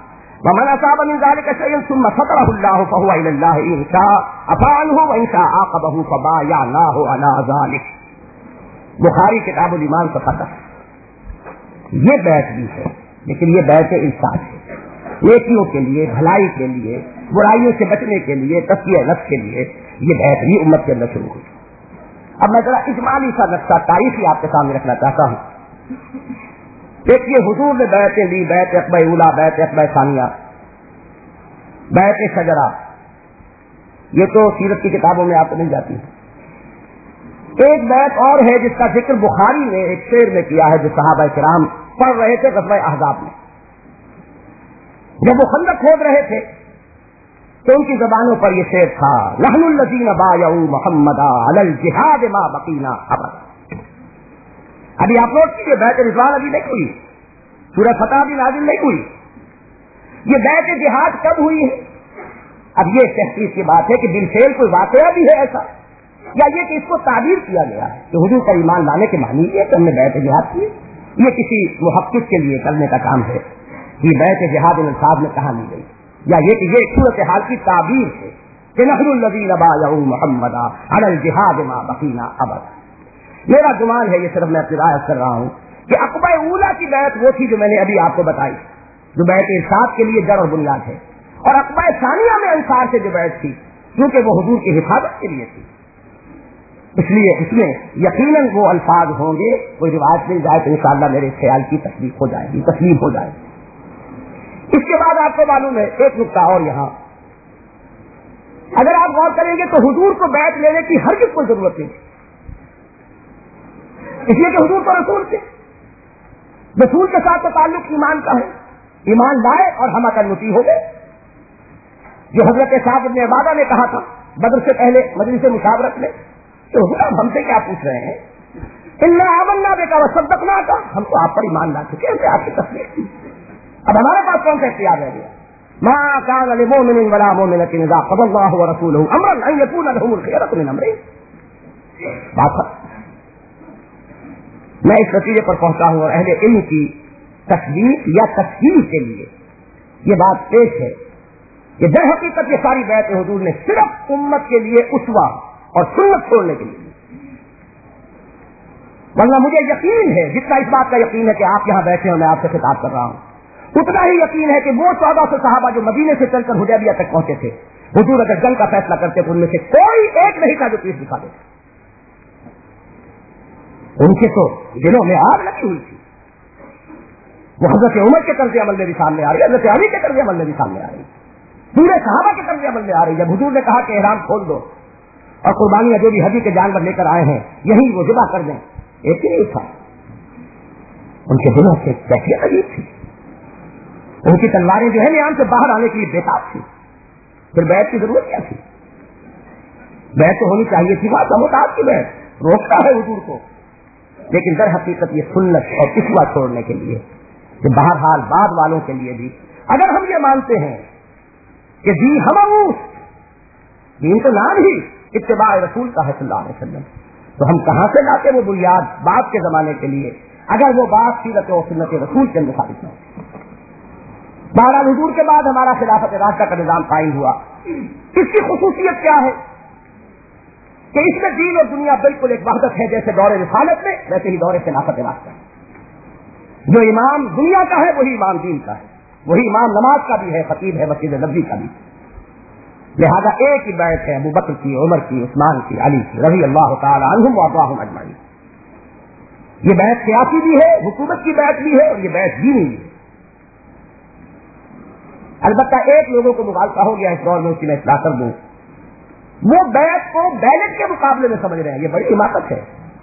ومن اصاب من ذلك شيئا ثم ستره الله فهو الى الله ان شاء عفا عنه وان شاء عاقبه فبايعناه على ذلك. بخاری کتاب الایمان کا فتح. یہ بیعت بھی ہے لیکن یہ بیعت انصاف ہے، نیکیوں کے لیے، بھلائی کے لیے، برائیوں سے بچنے کے لیے، تزکیہ نفس کے لیے. یہ بیعت بھی امت کے اندر شروع ہوئی. اب میں ذرا اجمالی سا نقشہ تاریخی آپ کے سامنے رکھنا چاہتا ہوں. دیکھیے حضور نے بیعتیں لی، بیعت عقبہ اولیٰ، بیعت عقبہ ثانیہ، بیعت شجرہ، یہ تو سیرت کی کتابوں میں آپ کو مل جاتی ہے. ایک بیعت اور ہے جس کا ذکر بخاری نے ایک شعر میں کیا ہے جو صحابہ کرام پڑھ رہے تھے غزوہ احزاب میں. جب وہ خندق کھود رہے تھے تو ان کی زبانوں پر یہ شعر تھا، نحن الذین بایعوا محمدا علی الجہاد ما بقینا ابدا. ابھی آپ لوگ کی یہ بیعت رضوان ابھی نہیں ہوئی، سورہ فتح بھی نازل نہیں ہوئی. یہ بیعت جہاد کب ہوئی ہے؟ اب یہ تحقیق کی بات ہے کہ بالفعل کوئی واقعہ بھی ہے ایسا، یا یہ کہ اس کو تعبیر کیا گیا ہے کہ حضور پر ایمان لانے کے معنی یہ کہ ہم نے بیعت جہاد کی. یہ کسی محقق کے لیے کرنے کا کام ہے. یہ بیعت جہاد الفاظ میں کہاں لی گئی، یا یہ کہ یہ صورت حال کی تعبیر ہے کہ نحن الذین بایعوا محمدا علی الجہاد ما بقینا ابدا. میرا گمان ہے، یہ صرف میں اعتراض کر رہا ہوں، کہ عقبہ اولیٰ کی بیعت وہ تھی جو میں نے ابھی آپ کو بتائی، جو بیعت ارشاد کے لیے جڑ اور بنیاد ہے، اور عقبہ ثانیہ میں انصار سے جو بیعت تھی کیونکہ وہ حضور کی حفاظت کے لیے تھی، اس لیے اس میں یقیناً وہ الفاظ ہوں گے. کوئی روایت مل جائے تو انشاءاللہ میرے خیال کی تصدیق ہو جائے گی، تسلیم ہو جائے گی. اس کے بعد آپ کو معلوم ہے ایک نقطہ اور یہاں، اگر آپ غور کریں گے تو حضور کو بیعت لینے کی ہرگز کوئی ضرورت نہیں، اس لیے کہ حضور کو رسول تھے. رسول کے ساتھ تو تعلق ایمان کا ہے، ایمان لائے اور ہم مطیع ہو گئے. جو حضرت صاحب ابن عبادہ نے کہا تھا بدر سے پہلے مجلس مشاورت میں کہ حضور آپ ہم سے کیا پوچھ رہے ہیں، انا آمنا بک وصدقنا کا، ہم تو آپ پر ایمان لا چکے ہیں، آپ کی تصدیق کی، اب ہمارے پاس کون سا اختیار رہ گیا. ما كان لمؤمن ولا مؤمنة اذا قضى الله ورسوله امرا ان يكون لهم الخيرة من امرهم. بات میں اس نتیجے پر پہنچا ہوں اور اہل علم کی تصدیق یا تصحیح کے لیے یہ بات پیش ہے کہ در حقیقت یہ ساری بیعت حضور نے صرف امت کے لیے اسوہ اور سنت چھوڑنے کے لیے. ورنہ مجھے یقین ہے، جتنا اس بات کا یقین ہے کہ آپ یہاں بیٹھے ہو، میں آپ سے خطاب کر رہا ہوں، اتنا ہی یقین ہے کہ وہ 1400 صحابہ جو مدینے سے چل کر حدیبیہ تک پہنچے تھے، حضور اگر جنگ کا فیصلہ کرتے تو ان میں سے کوئی ایک نہیں تھا جو پیش دکھا دیتا. ان کے تو دلوں میں آگ لگی ہوئی تھی. وہ حضرت عمر کے طرز عمل میں بھی سامنے آ رہی، حضرت علی کے طرز عمل میں بھی سامنے آ رہی، پورے صحابہ کے طرز عمل میں آ رہی. جب حضور نے کہا کہ احرام کھول دو اور قربانیاں جو بھی حجی کے جانور لے کر آئے ہیں یہی وہ ذبح کر دیں، ایک ہی نہیں تھا. ان کے دلوں سے کیفیت عجیب تھی. ان کی تلواریں جو ہے نیام سے باہر آنے کے لیے بےتاب تھی. پھر بیعت کی ضرورت کیا تھی؟ بیعت تو ہونی چاہیے تھی، وہاں سموتاب کی بیعت روکتا ہے حضور کو، لیکن در حقیقت یہ سنت اور اسوہ چھوڑنے کے لیے، کہ بہرحال بعد والوں کے لیے بھی اگر ہم یہ مانتے ہیں کہ دین ہمارا دین تو نام ہی اتباع رسول کا ہے صلی اللہ علیہ وسلم، تو ہم کہاں سے لاتے وہ بنیاد بعد کے زمانے کے لیے اگر وہ بات سیرت و سنت رسول کے اندر ثابت نہ ہو. بہرحال حضور کے بعد ہمارا خلافت راشدہ کا نظام قائم ہوا. اس کی خصوصیت کیا ہے کہ اس میں دین اور دنیا بالکل ایک وحدت ہے، جیسے دور رسالت میں ویسے ہی دور خلافت راشدہ. جو امام دنیا کا ہے وہی امام دین کا ہے، وہی امام نماز کا بھی ہے، خطیب ہے مسجد نبوی کا بھی. لہذا ایک ہی بیعت ہے ابو بکر کی، عمر کی، عثمان کی، علی کی رضی اللہ تعالی عنہم وارضاہم اجمعین. یہ بیعت سیاسی بھی ہے، حکومت کی بیعت بھی ہے، اور یہ بیعت دینی بھی ہے. البتہ ایک لوگوں کو مغالطہ ہو گیا اس دور میں، اس کی میں اصلاح کر دوں، وہ بیعت کو بیلٹ کے مقابلے میں سمجھ رہے ہیں. یہ بڑی حماقت ہے.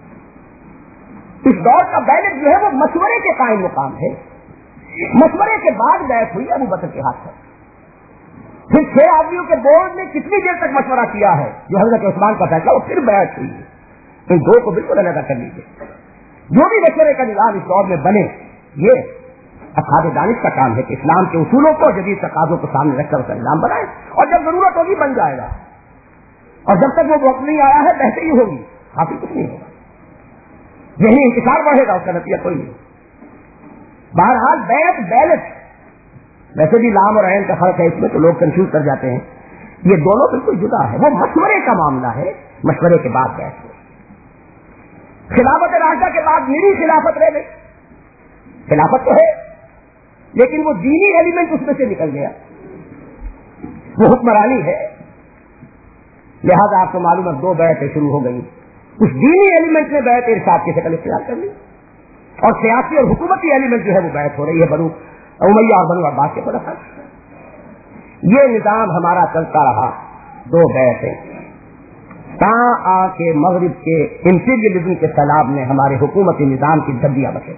اس دور کا بیلٹ جو ہے وہ مشورے کے قائم مقام ہے. مشورے کے بعد بیعت ہوئی ابو بکر کے ہاتھ پر. پھر 6 آدمیوں کے بورڈ نے کتنی دیر تک مشورہ کیا ہے جو حضرت عثمان کا فیصلہ، وہ پھر بیعت ہوئی ہے. ان دو کو بالکل علیحدہ کر لیجیے. جو بھی مشورے کا نظام اس دور میں بنے، یہ اصحاب دانش کا کام ہے کہ اسلام کے اصولوں کو جدید تقاضوں کو سامنے رکھ کر اس کا نظام بنائے، اور جب ضرورت ہوگی بن جائے گا، اور جب تک وہ وقت نہیں آیا ہے بہتر ہی ہوگی، حاصل کچھ نہیں ہوگا، ذہنی انتشار بڑھے گا، اس کا نتیجہ کوئی نہیں. بہرحال بیعت بیلٹ ویسے بھی لام اور عین کا فرق ہے اس میں، تو لوگ کنفیوز کر جاتے ہیں. یہ دونوں بالکل جدا ہے. وہ مشورے کا معاملہ ہے، مشورے کے بعد بیعت ہوئی. خلافت راشدہ کے بعد میری خلافت رہ گئی. خلافت تو ہے لیکن وہ دینی ایلیمنٹ اس میں سے نکل گیا، وہ حکمرانی ہے. لہذا آپ کو معلوم ہے 2 بیعتیں شروع ہو گئی. اس دینی ایلیمنٹ نے بیعت ارشاد کی شکل اختیار کر لی، اور سیاسی اور حکومتی ایلیمنٹ جو ہے وہ بیعت ہو رہی ہے بنو امیہ اور بنو عباس کے طرف. یہ نظام ہمارا چلتا رہا 2 بیعتیں، تا آ کے مغرب کے امپیریلزم کے سیلاب نے ہمارے حکومتی نظام کی دھبیاں بکھے.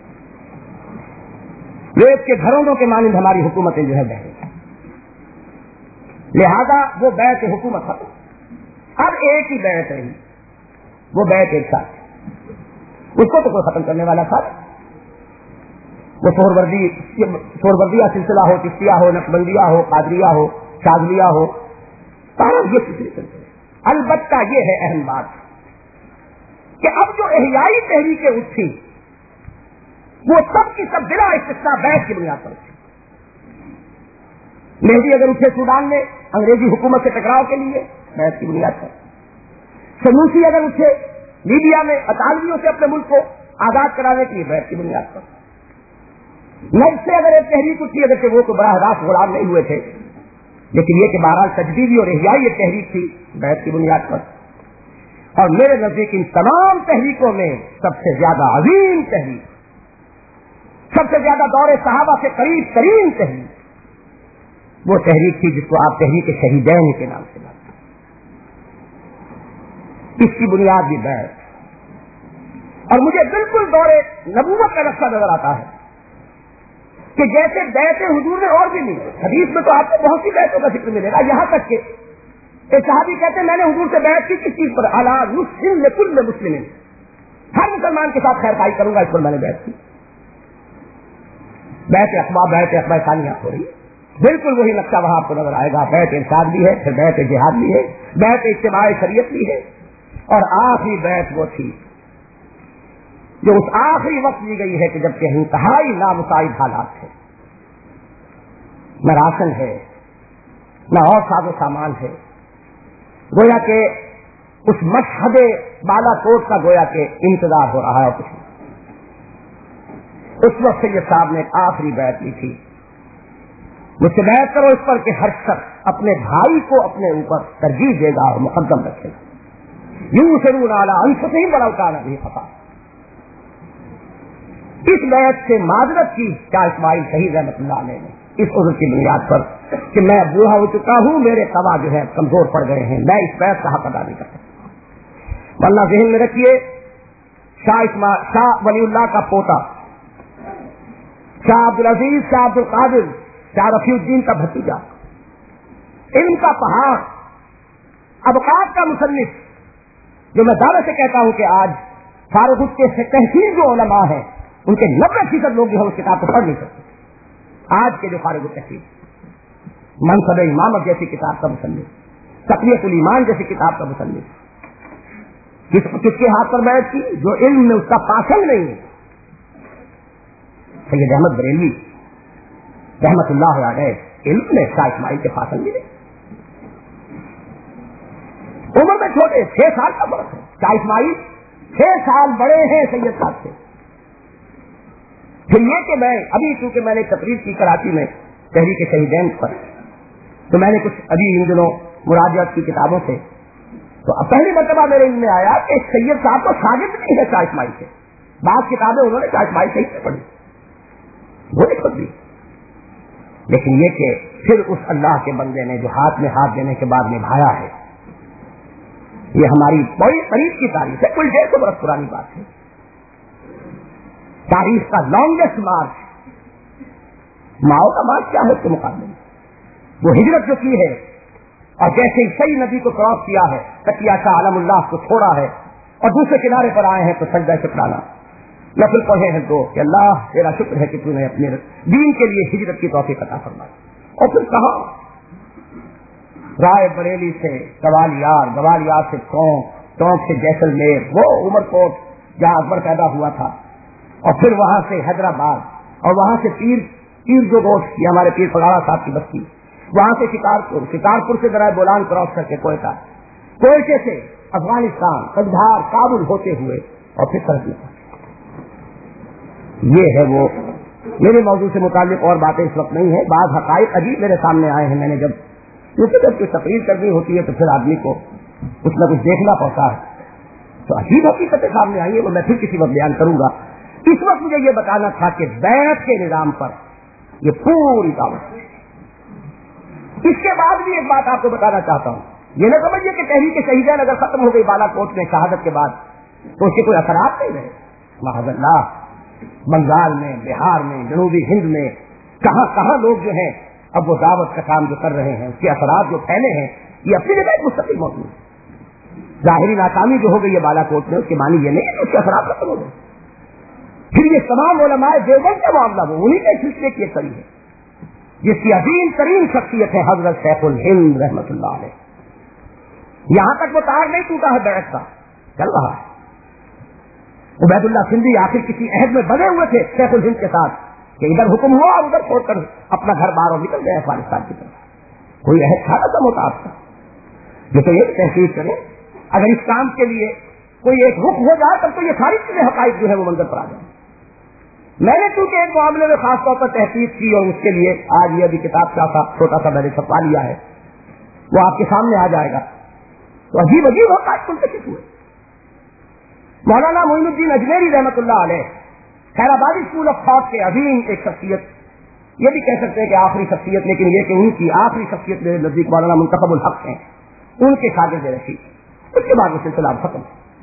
ریت کے گھروں کے مانند ہماری حکومتیں جو ہے بہ گئی. لہذا وہ بیعت حکومت ختم. اب ایک ہی بیعت رہی، وہ بیعت ارشاد. اس کو تو کوئی ختم کرنے والا تھا. وہ سہروردیہ سلسلہ ہو، چشتیہ ہو، نقشبندیہ ہو، قادریہ ہو، شاذلیہ ہو، تمام یہ سلسلے چلتے ہیں. البتہ یہ ہے اہم بات کہ اب جو احیائی تحریکیں اٹھی وہ سب کی سب بلا استثناء بیعت کی بنیاد پر اٹھی. مہدی اگر اٹھے سودان میں انگریزی حکومت سے ٹکراؤ کے لیے، بیعت کی بنیاد پر. سنوسی اگر اٹھے لیبیا میں اطالویوں سے اپنے ملک کو آزاد کرانے کے لیے، بیعت کی بنیاد پر. نجد سے اگر ایک تحریک اٹھی، اگر کہ وہ تو براہ راست غلام نہیں ہوئے تھے، لیکن یہ کہ بہرحال تجدیدی اور احیائی ایک تحریک تھی، بیعت کی بنیاد پر. اور میرے نزدیک ان تمام تحریکوں میں سب سے زیادہ عظیم تحریک، سب سے زیادہ دور صحابہ سے قریب ترین تحریک وہ تحریک تھی جس کو آپ تحریک شہیدین کے نام سے جانتے ہیں. اس کی بنیاد بھی بیعت. اور مجھے بالکل دور نبوت کا نقشہ نظر آتا ہے کہ جیسے بیعتیں حضور نے اور بھی لی. حدیث میں تو آپ کو بہت سی بیعتوں کا ذکر ملے گا، یہاں تک کہ ایک صحابی کہتے ہیں میں نے حضور سے بیعت کی کس چیز پر؟ علی نصح لکل مسلم، ہر مسلمان کے ساتھ خیر خواہی کروں گا، اس پر میں نے بیعت کی. بیعت اقبا ثانیہ ہو رہی. بالکل وہی نقشہ وہاں آپ کو نظر آئے گا. بیعت ارشاد بھی ہے، پھر بیعت جہاد بھی ہے، بیعت اتباع شریعت بھی ہے، اور آخری بیعت وہ تھی جو اس آخری وقت لی گئی ہے کہ جب کہ انتہائی نامساعد حالات تھے، نہ راشن ہے، نہ اور ساز و سامان ہے. گویا کہ اس مشہد بالا کوٹ کا گویا کہ انتظار ہو رہا ہے. کچھ اس وقت سید صاحب نے ایک آخری بیعت لی تھی، مجھ سے بیعت کرو اس پر کہ ہر شخص اپنے بھائی کو اپنے اوپر ترجیح دے گا اور مقدم رکھے گا. یؤثرون علی انفسہم ولو کان بہم خصاصہ. اس بیعت سے معذرت کی شاہ اسماعیل شہید رحمۃ اللہ علیہ نے، اس عذر کی بنیاد پر کہ میں بوڑھا ہو چکا ہوں، میرے قوا جو ہے کمزور پڑ گئے ہیں، میں اس بیعت کا حق ادا نہیں کر سکتا. ورنہ ذہن میں رکھیے شاہ ولی اللہ کا پوتا، شاہ عبدالعزیز، شاہ عبد القادر، شاہ رفیع الدین کا بھتیجا، علم کا پہاڑ، ابقات کا مصنف، جو میں دعوے سے کہتا ہوں کہ آج فارغ کے تحصیل جو علماء ہیں ان کے 90% لوگ جو ہے اس کتاب کو پڑھ نہیں سکتے. آج کے جو فارغ التحصیل، منصب امامت جیسی کتاب کا مصنف، تقویۃ الایمان جیسی کتاب کا مصنف، کس کے ہاتھ پر بیعت کی؟ جو علم میں اس کا پاسنگ نہیں ہے. سید احمد بریلوی رحمت اللہ علیہ علم میں شاہ اسماعیل کے پاسنگ ملے. عمر میں چھوٹے، 6 سال کا فرق ہے. شاہ اسماعیل 6 سال بڑے ہیں سید صاحب سے. پھر یہ کہ میں ابھی چونکہ میں نے تقریر کی کراچی میں تحریک شہیدین پر، تو میں نے کچھ ابھی ان دنوں مراجعت کی کتابوں سے، تو اب پہلی مرتبہ میرے علم میں آیا کہ سید صاحب کو شاگرد نہیں ہے شاہ اسماعیل سے. بعض کتابیں انہوں نے شاہ اسماعیل سے پڑھی، وہ نہیں پڑھی. لیکن یہ کہ پھر اس اللہ کے بندے نے جو ہاتھ میں ہاتھ دینے کے بعد نبھایا ہے، یہ ہماری بڑی قریب کی تاریخ ہے. کوئی 150 برس پرانی بات ہے. تاریخ کا لانگیسٹ مارچ، ماؤ کا مارچ کیا ہے اس کے مقابلے میں؟ وہ ہجرت جو کی ہے، اور جیسے صحیح نبی کو کراس کیا ہے، تقیہ شاہ عالم اللہ کو چھوڑا ہے اور دوسرے کنارے پر آئے ہیں تو سجدہ شکرانہ نفل پڑھے ہیں دو کہ اللہ تیرا شکر ہے کہ تو نے اپنے دین کے لیے ہجرت کی توفیق عطا فرمائی. اور پھر کہا رائے بریلی سے گوالیار، گوالیار سے ٹونک سے جیسلمیر، وہ عمر کوٹ جہاں اکبر پیدا ہوا تھا، اور پھر وہاں سے حیدرآباد، اور وہاں سے پیر پیر جو گوشت، یہ ہمارے پیر پگاڑا صاحب کی بستی، وہاں سے شکارپور سے ذرائع بولان کراس کر کے کوئٹے سے افغانستان، قندھار، کابل ہوتے ہوئے اور پھر سڑک میں. یہ ہے وہ. میرے موضوع سے متعلق اور باتیں اس وقت نہیں ہے. بعض حقائق عجیب میرے سامنے آئے ہیں. میں نے جب کوئی تقریر کرنی ہوتی ہے تو پھر آدمی کو کچھ نہ کچھ دیکھنا پڑتا ہے، تو عجیب حقیقتیں سامنے آئی ہے، وہ میں پھر کسی وقت بیان کروں گا. اس وقت مجھے یہ بتانا تھا کہ بیعت کے نظام پر یہ پوری دعوت. اس کے بعد بھی ایک بات آپ کو بتانا چاہتا ہوں. یہ نہ سمجھیے کہ تحریک شہیدین اگر ختم ہو گئی بالا کوٹ میں شہادت کے بعد تو اس کے کوئی اثرات نہیں رہے. معاذ اللہ، بنگال میں، بہار میں، جنوبی ہند میں کہاں کہاں لوگ جو ہیں اب وہ دعوت کا کام جو کر رہے ہیں، اس کے اثرات جو پھیلے ہیں یہ اپنی جگہ مستقل موجود ہے. ظاہری ناکامی جو ہو گئی ہے بالا کوٹ میں، اس کے معنی یہ نہیں ہے کہ اس کے اثرات ختم ہو گئے. پھر یہ تمام علماء دیوبند کا معاملہ وہ انہی کے سلسلے کی ایک کڑی ہے جس کی عظیم ترین شخصیت ہے حضرت شیخ الہند رحمۃ اللہ علیہ. یہاں تک وہ تار نہیں ٹوٹا ہے بیعت کا، چل رہا ہے. عبید اللہ سندھی آخر کسی عہد میں بنے ہوئے تھے شیخ الہند کے ساتھ کہ ادھر حکم ہوا اور ادھر چھوڑ کر اپنا گھر باہر نکل گئے افغانستان کی طرف. کوئی عہد تھا نہ ہوتا آپ کا جو تو یہ تحقیق کرے. اگر اس کام کے لیے کوئی ایک رخ ہو جائے تب تو یہ ساری چیزیں حقائق جو ہے وہ منظر پر آ جائیں. میں نے چونکہ ایک معاملے میں خاص طور پر تحقیق کی اور اس کے لیے آج یہ ابھی کتاب کا چھوٹا سا میں نے چھپا لیا ہے، وہ آپ کے سامنے آ جائے گا. تو عجیب عجیب حقائق منتشر ہوئے. مولانا معین الدین اجمیری رحمۃ اللہ علیہ خیرآبادی اسکول آف تھاٹ کے عظیم ایک شخصیت، یہ بھی کہہ سکتے ہیں کہ آخری شخصیت، لیکن یہ کہ ان کی آخری شخصیت میرے نزدیک مولانا منتخب الحق ہیں، ان کے شاگرد رشید. اس کے بعد وہ سلسلہ ختم.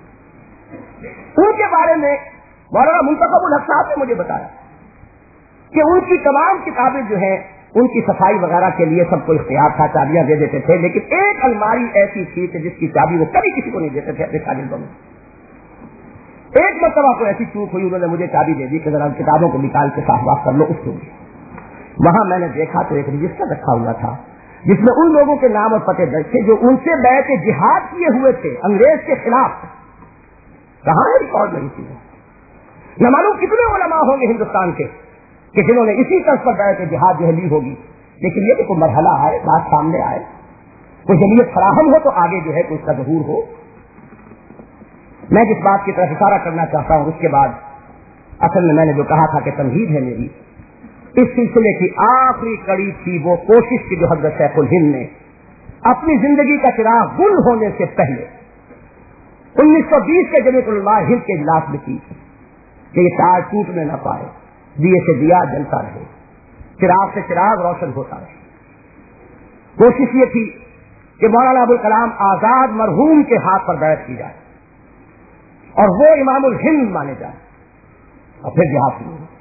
ان کے بارے میں مولانا منتخب الحق صاحب نے مجھے بتایا کہ ان کی تمام کتابیں جو ہیں ان کی صفائی وغیرہ کے لیے سب کو اختیار تھا، چابیاں دے دیتے تھے، لیکن ایک الماری ایسی تھی کہ جس کی چابی وہ کبھی کسی کو نہیں دیتے تھے اپنے شاگردوں میں. ایک مرتبہ کو ایسی چوک ہوئی، انہوں نے مجھے چابی دے دی کہ ذرا کتابوں کو نکال کے صاف بات کر لو اس کو. وہاں میں نے دیکھا تو ایک رجسٹر رکھا ہوا تھا جس میں ان لوگوں کے نام اور پتے درج تھے جو ان سے بیعت جہاد کیے ہوئے تھے انگریز کے خلاف. کہاں ہے ریکارڈ میں چیزیں؟ نہ معلوم کتنے علماء ہوں گے ہندوستان کے کہ جنہوں نے اسی طرح پر بیعت جہاد جو ہے لی ہوگی. لیکن یہ کہ کوئی مرحلہ آئے، بات سامنے آئے، کوئی جمعیت فراہم ہو تو آگے جو ہے کوئی اس کا ظہور ہو. میں جس بات کی طرف اشارہ کرنا چاہتا ہوں اس کے بعد اصل میں نے جو کہا تھا کہ تمہید ہے میری، اس سلسلے کی آخری کڑی تھی وہ کوشش کی جو حضرت شیخ الہند نے اپنی زندگی کا چراغ گل ہونے سے پہلے 1920 کے جمعیت علماء ہند کے اجلاس میں کی کہ یہ تار ٹوٹنے نہ پائے، دیے سے دیا جلتا رہے، چراغ سے چراغ روشن ہوتا رہے. کوشش یہ تھی کہ مولانا ابوالکلام آزاد مرحوم کے ہاتھ پر بیعت کی جائے اور وہ امام الہند مانے جائے اور پھر جہاد شروع ہو.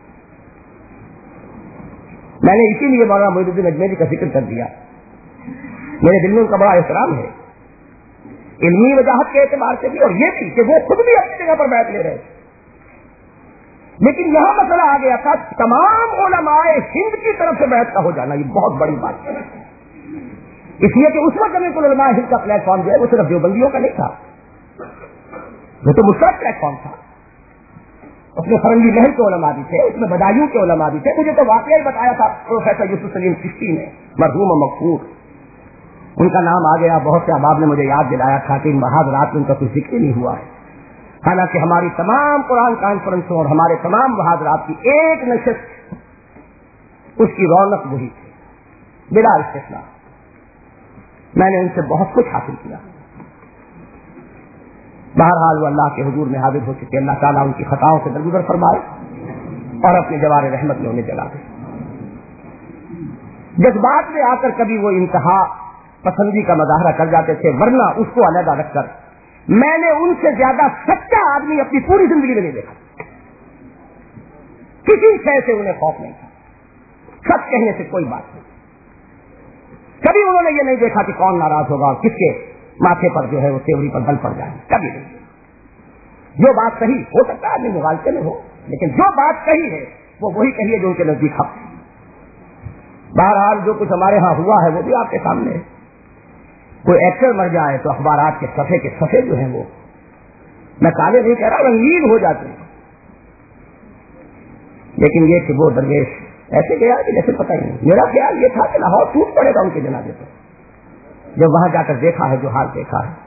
میں نے اسی لیے مولانا معین الدین اجمیری کا ذکر کر دیا. میرے دل میں ان کا بڑا احترام ہے علمی وجاہت کے اعتبار سے بھی، اور یہ بھی کہ وہ خود بھی اپنی جگہ پر بیعت لے رہے تھے. لیکن یہاں مسئلہ آ گیا تھا تمام علماء ہند کی طرف سے بیعت کا ہو جانا. یہ بہت بڑی بات ہے، اس لیے کہ اس وقت جمعیت علماء ہند کا پلیٹ فارم جو ہے وہ صرف دیوبندیوں کا نہیں تھا، وہ تو مشترک پلیٹ فارم تھا. اس میں فرنگی محل کے علماء بھی تھے، اس میں بدایوں کے علماء بھی تھے. مجھے تو واقعہ ہی بتایا تھا پروفیسر یوسف سلیم چشتی نے، مرحوم مغفور، ان کا نام آ گیا. بہت سے احباب نے مجھے یاد دلایا تھا کہ ان محاذرات میں ان کا کوئی ذکر نہیں ہوا ہے، حالانکہ ہماری تمام قرآن کانفرنسوں اور ہمارے تمام محاذرات کی ایک نشست اس کی رونق وہی تھی بلا استثناء. میں نے ان سے بہت کچھ حاصل کیا. بہرحال وہ اللہ کے حضور میں حاضر ہو چکے. اللہ تعالیٰ ان کی خطاؤں سے درگزر فرمائے اور اپنے جوار رحمت میں انہیں جلا دے. جذبات میں آ کر کبھی وہ انتہا پسندی کا مظاہرہ کر جاتے تھے، ورنہ اس کو علیحدہ رکھ کر میں نے ان سے زیادہ سچا آدمی اپنی پوری زندگی میں نہیں دیکھا. کسی شے سے انہیں خوف نہیں تھا، سچ کہنے سے کوئی بات نہیں. کبھی انہوں نے یہ نہیں دیکھا کہ کون ناراض ہوگا اور کس کے ماتھے پر جو ہے وہ تیوری پر بل پڑ جائے. کبھی نہیں. جو بات صحیح ہو سکتا ہے آدمی مغالطے میں ہو، لیکن جو بات صحیح ہے وہ وہی کہیے جو ان کے نزدیک حق ہے. بہرحال جو کچھ ہمارے ہاں ہوا ہے وہ بھی آپ کے سامنے ہے. کوئی ایکٹر مر جائے تو اخبارات کے صفحے جو ہیں وہ، میں کالے نہیں کہہ رہا، رنگین ہو جاتے ہیں. لیکن یہ کہ وہ درویش ایسے گیا کہ جیسے پتہ ہی نہیں. میرا خیال یہ تھا کہ لاہور ٹوٹ پڑے گا ان کے جنازے پر. جب وہاں جا کر دیکھا ہے جو حال دیکھا ہے,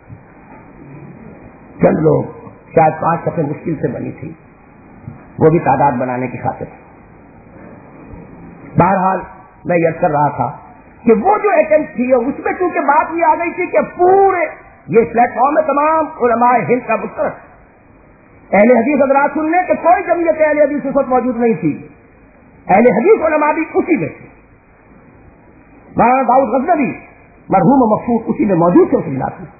چند لوگ, شاید 5 صفیں مشکل سے بنی تھی, وہ بھی تعداد بنانے کی خاطر. بہرحال میں یہ کر رہا تھا کہ وہ جو اٹیمپٹ تھی اس میں چونکہ بات یہ آ گئی تھی کہ پورے یہ پلیٹ فارم ہے تمام علماء ہند کا مشترک, اہل حدیث حضرات سن لیں کہ کوئی جمعیت اہل حدیث اس وقت موجود نہیں تھی, اہل حدیث علماء بھی اسی میں تھے. مولانا داؤد غزنوی مرحوم و مغفور اسی میں موجود تھے اس اجلاس میں.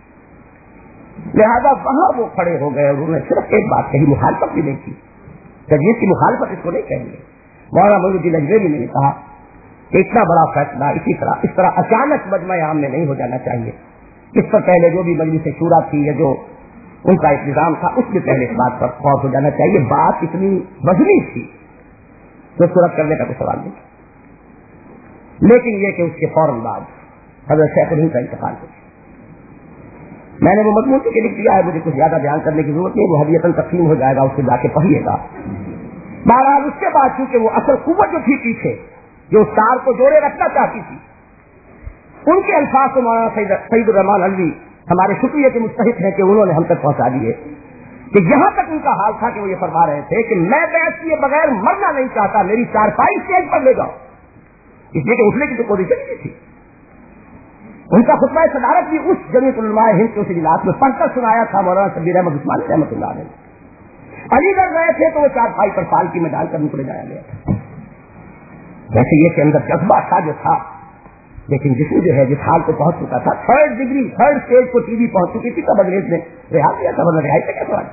لہذا وہاں وہ کھڑے ہو گئے, انہوں نے صرف ایک بات کہی, مخالفت بھی نہیں کی. تجویز کی مخالفت اس کو نہیں کہیں گے. مولانا معین الدین اجمیری نے کہا کہ اتنا بڑا فیصلہ اس طرح اچانک مجمع عام میں نہیں ہو جانا چاہیے. اس پر پہلے جو بھی مجلس شورا تھی یا جو ان کا انتظام تھا اس سے پہلے اس بات پر غور ہو جانا چاہیے. بات اتنی وزنی تھی تو اس کو رد کرنے کا کوئی سوال نہیں. لیکن یہ کہ اس کے فوراً بعد حضرت شیخ الہند کا انتقال ہو گیا. میں نے وہ مضمون کے لکھ دیا ہے, مجھے کچھ زیادہ بیان کرنے کی ضرورت نہیں, وہ ہدیتاً تقسیم ہو جائے گا, اس کو جا کے پڑھیے گا. بہرحال اس کے بعد چونکہ وہ اصل قوت جو تھی پیچھے جو اس تار کو جوڑے رکھنا چاہتی تھی, ان کے الفاظ کو مولانا سعید الرحمان الوی ہمارے شکریہ کے مستحق ہیں کہ انہوں نے ہم تک پہنچا دیے کہ یہاں تک ان کا حال تھا کہ وہ یہ فرما رہے تھے کہ میں بیعت کیے بغیر مرنا نہیں چاہتا, میری چارپائی اسٹیج پر لے جاؤ. اس لیے کہ اٹھنے کی تو پوزیشن نہیں تھی. ان کا خطبہ صدارت بھی اس جمعیت علماء ہند کے اس اجلاس میں پڑھ کر سنایا تھا مولانا شبیر احمد عثمانی رحمۃ اللہ علیہ. علی گڑھ گئے تھے تو وہ چارپائی پر پالکی میں ڈال کر ان کو لے جایا گیا تھا. ویسے یہ کہ اندر جذبہ تھا جو تھا, لیکن جس میں جو ہے جس حال کو پہنچ چکا تھا, 3rd اسٹیج کو ٹی وی پہنچ چکی تھی, تب انگریز نے رہا کیا تھا, ورنہ رہائی سے کیا سوال.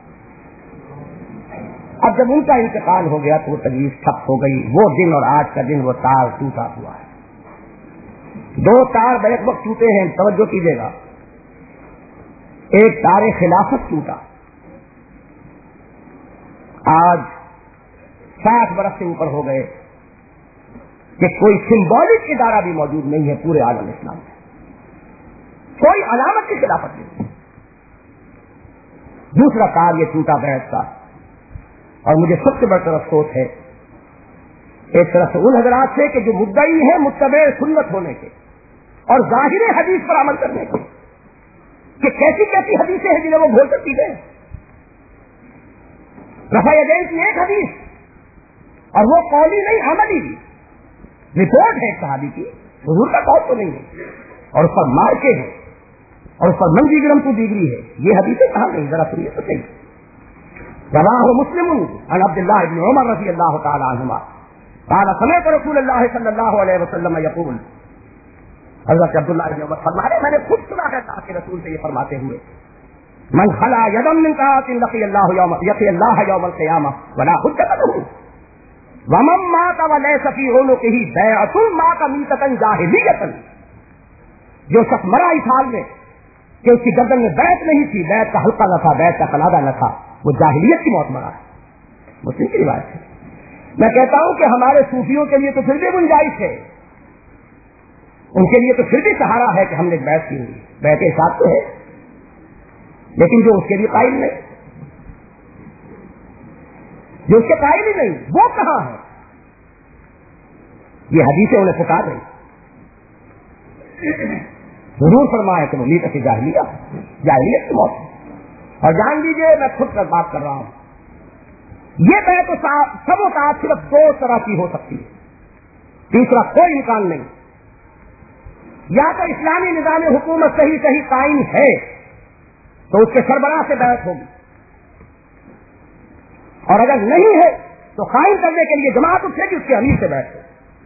اب جب ان کا انتقال ہو گیا تو وہ تجویز ٹھپ ہو گئی. وہ دن اور آج کا دن وہ تار ٹوٹا ہوا ہے. 2 تار بیک وقت ٹوٹے ہیں, توجہ کیجیے گا. ایک تار خلافت ٹوٹا, آج 60 برس سے اوپر ہو گئے کہ کوئی سمبولک ادارہ بھی موجود نہیں ہے پورے عالم اسلام میں, کوئی علامت کی خلافت نہیں. دوسرا تار یہ ٹوٹا بیعت کا, اور مجھے سب سے بڑھ کر افسوس ہے ایک طرف سے ان حضرات سے کہ جو مدعی ہیں متبع سنت ہونے کے اور ظاہر حدیث پر عمل کرنے کے, کہ کیسی کیسی حدیثیں ہیں جنہیں وہ بھول کر پی گئے. رفع یدین کی ایک حدیث, اور وہ قولی نہیں عملی رپورٹ ہے صحابی کی, حضور کا قول تو نہیں ہے, اور اس پر مار کے ہے, اور اس پر من دیگرم تو دیگری ہے. یہ حدیثیں کہاں گئی ذرا سنیے تو صحیح. رواه مسلم عن عبد الله بن عمر رضی اللہ تعالی عنہما قال سمعت رسول اللہ صلی اللہ علیہ وسلم یقول, حضرت عبداللہ بن عمر فرما رہے, میں نے خود سنا ہے اللہ کے رسول سے یہ فرماتے ہوئے, من خلا یدا من طاعۃ لقی اللہ یوم القیامہ ولا حجۃ له ومن مات وليس في عنقه بیعۃ مات میتۃ جاہلیۃ. جو شخص مرا اس حال میں کہ اس کی گردن میں بیعت نہیں تھی, بیعت کا حلقہ نہ تھا, بیعت کا قلادہ نہ تھا, وہ جاہلیت کی موت مرا ہے. مسلم کی روایت ہے. میں کہتا ہوں کہ ہمارے صوفیوں کے لیے تو پھر بھی گنجائش ہے, ان کے لیے تو پھر بھی سہارا ہے کہ ہم نے بیعت کی ہوئی, بیعت کے ساتھ تو ہے, لیکن جو اس کے لیے قائل نہیں, جو اس کے قائل ہی نہیں, وہ کہاں ہے؟ یہ حدیثیں انہیں پکار رہی. ضرور فرمایا کہ وہ میتۃ جاہلیت کی موت. اور جان لیجیے میں خود پر بات کر رہا ہوں, یہ بیعت سب و ساتھ صرف 2 طرح کی ہو سکتی ہے, تیسرا کوئی امکان نہیں. یا تو اسلامی نظام حکومت صحیح قائم ہے تو اس کے سربراہ سے بیعت ہوگی, اور اگر نہیں ہے تو قائم کرنے کے لیے جماعت اٹھے گی, اس کے امیر سے بیعت ہوگی.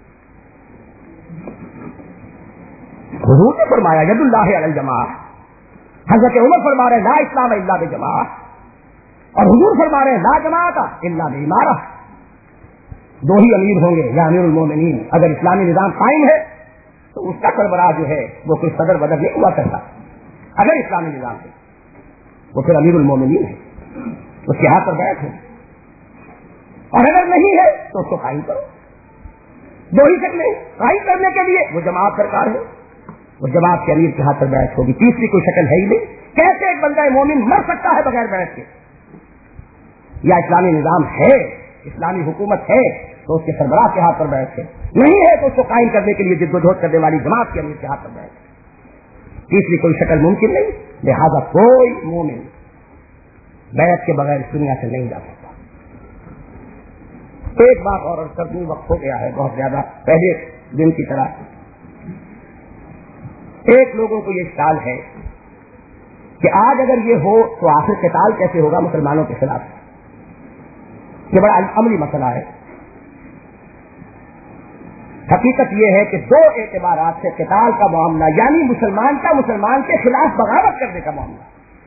حضور نے فرمایا ید اللہ علی الجماعہ, حضرت عمر فرما رہے لا اسلام الا بجماعہ, اور حضور فرما رہے لا جماعت الا بامارہ. 2 ہی امیر ہوں گے, یا امیر المومنین. اگر اسلامی نظام قائم ہے تو اس کا سربراہ جو ہے وہ کوئی صدر بدر نہیں ہوا کرتا. اگر اسلامی نظام ہے وہ پھر امیر المومنین ہے, اس کے ہاتھ پر بیعت ہے. اور اگر نہیں ہے تو اس کو قائم کرو. 2 ہی شکلیں قائم کرنے کے لیے وہ جماعت سرکار ہے, وہ جماعت کے امیر کے ہاتھ پر بیعت ہوگی. تیسری کوئی شکل ہے ہی نہیں. کیسے ایک بندہ مومن مر سکتا ہے بغیر بیعت کے؟ یا اسلامی نظام ہے, اسلامی حکومت ہے تو اس کے سربراہ کے ہاتھ پر بیٹھے، نہیں ہے تو اس کو قائم کرنے کے لیے جدوجہد کرنے والی جماعت کے امیر کے ہاتھ پر بیٹھے۔ تیسری کوئی شکل ممکن نہیں، لہذا کوئی مومن بیعت کے بغیر اس دنیا سے نہیں جا سکتا۔ ایک بات اور عرض کر دوں، وقت ہو گیا ہے بہت زیادہ، پہلے دن کی طرح ایک لوگوں کو یہ اشکال ہے کہ آج اگر یہ ہو تو آخر قتال کیسے ہوگا مسلمانوں کے خلاف؟ یہ بڑا عملی مسئلہ ہے۔ حقیقت یہ ہے کہ دو اعتبارات سے قتال کا معاملہ، یعنی مسلمان کا مسلمان کے خلاف بغاوت کرنے کا معاملہ،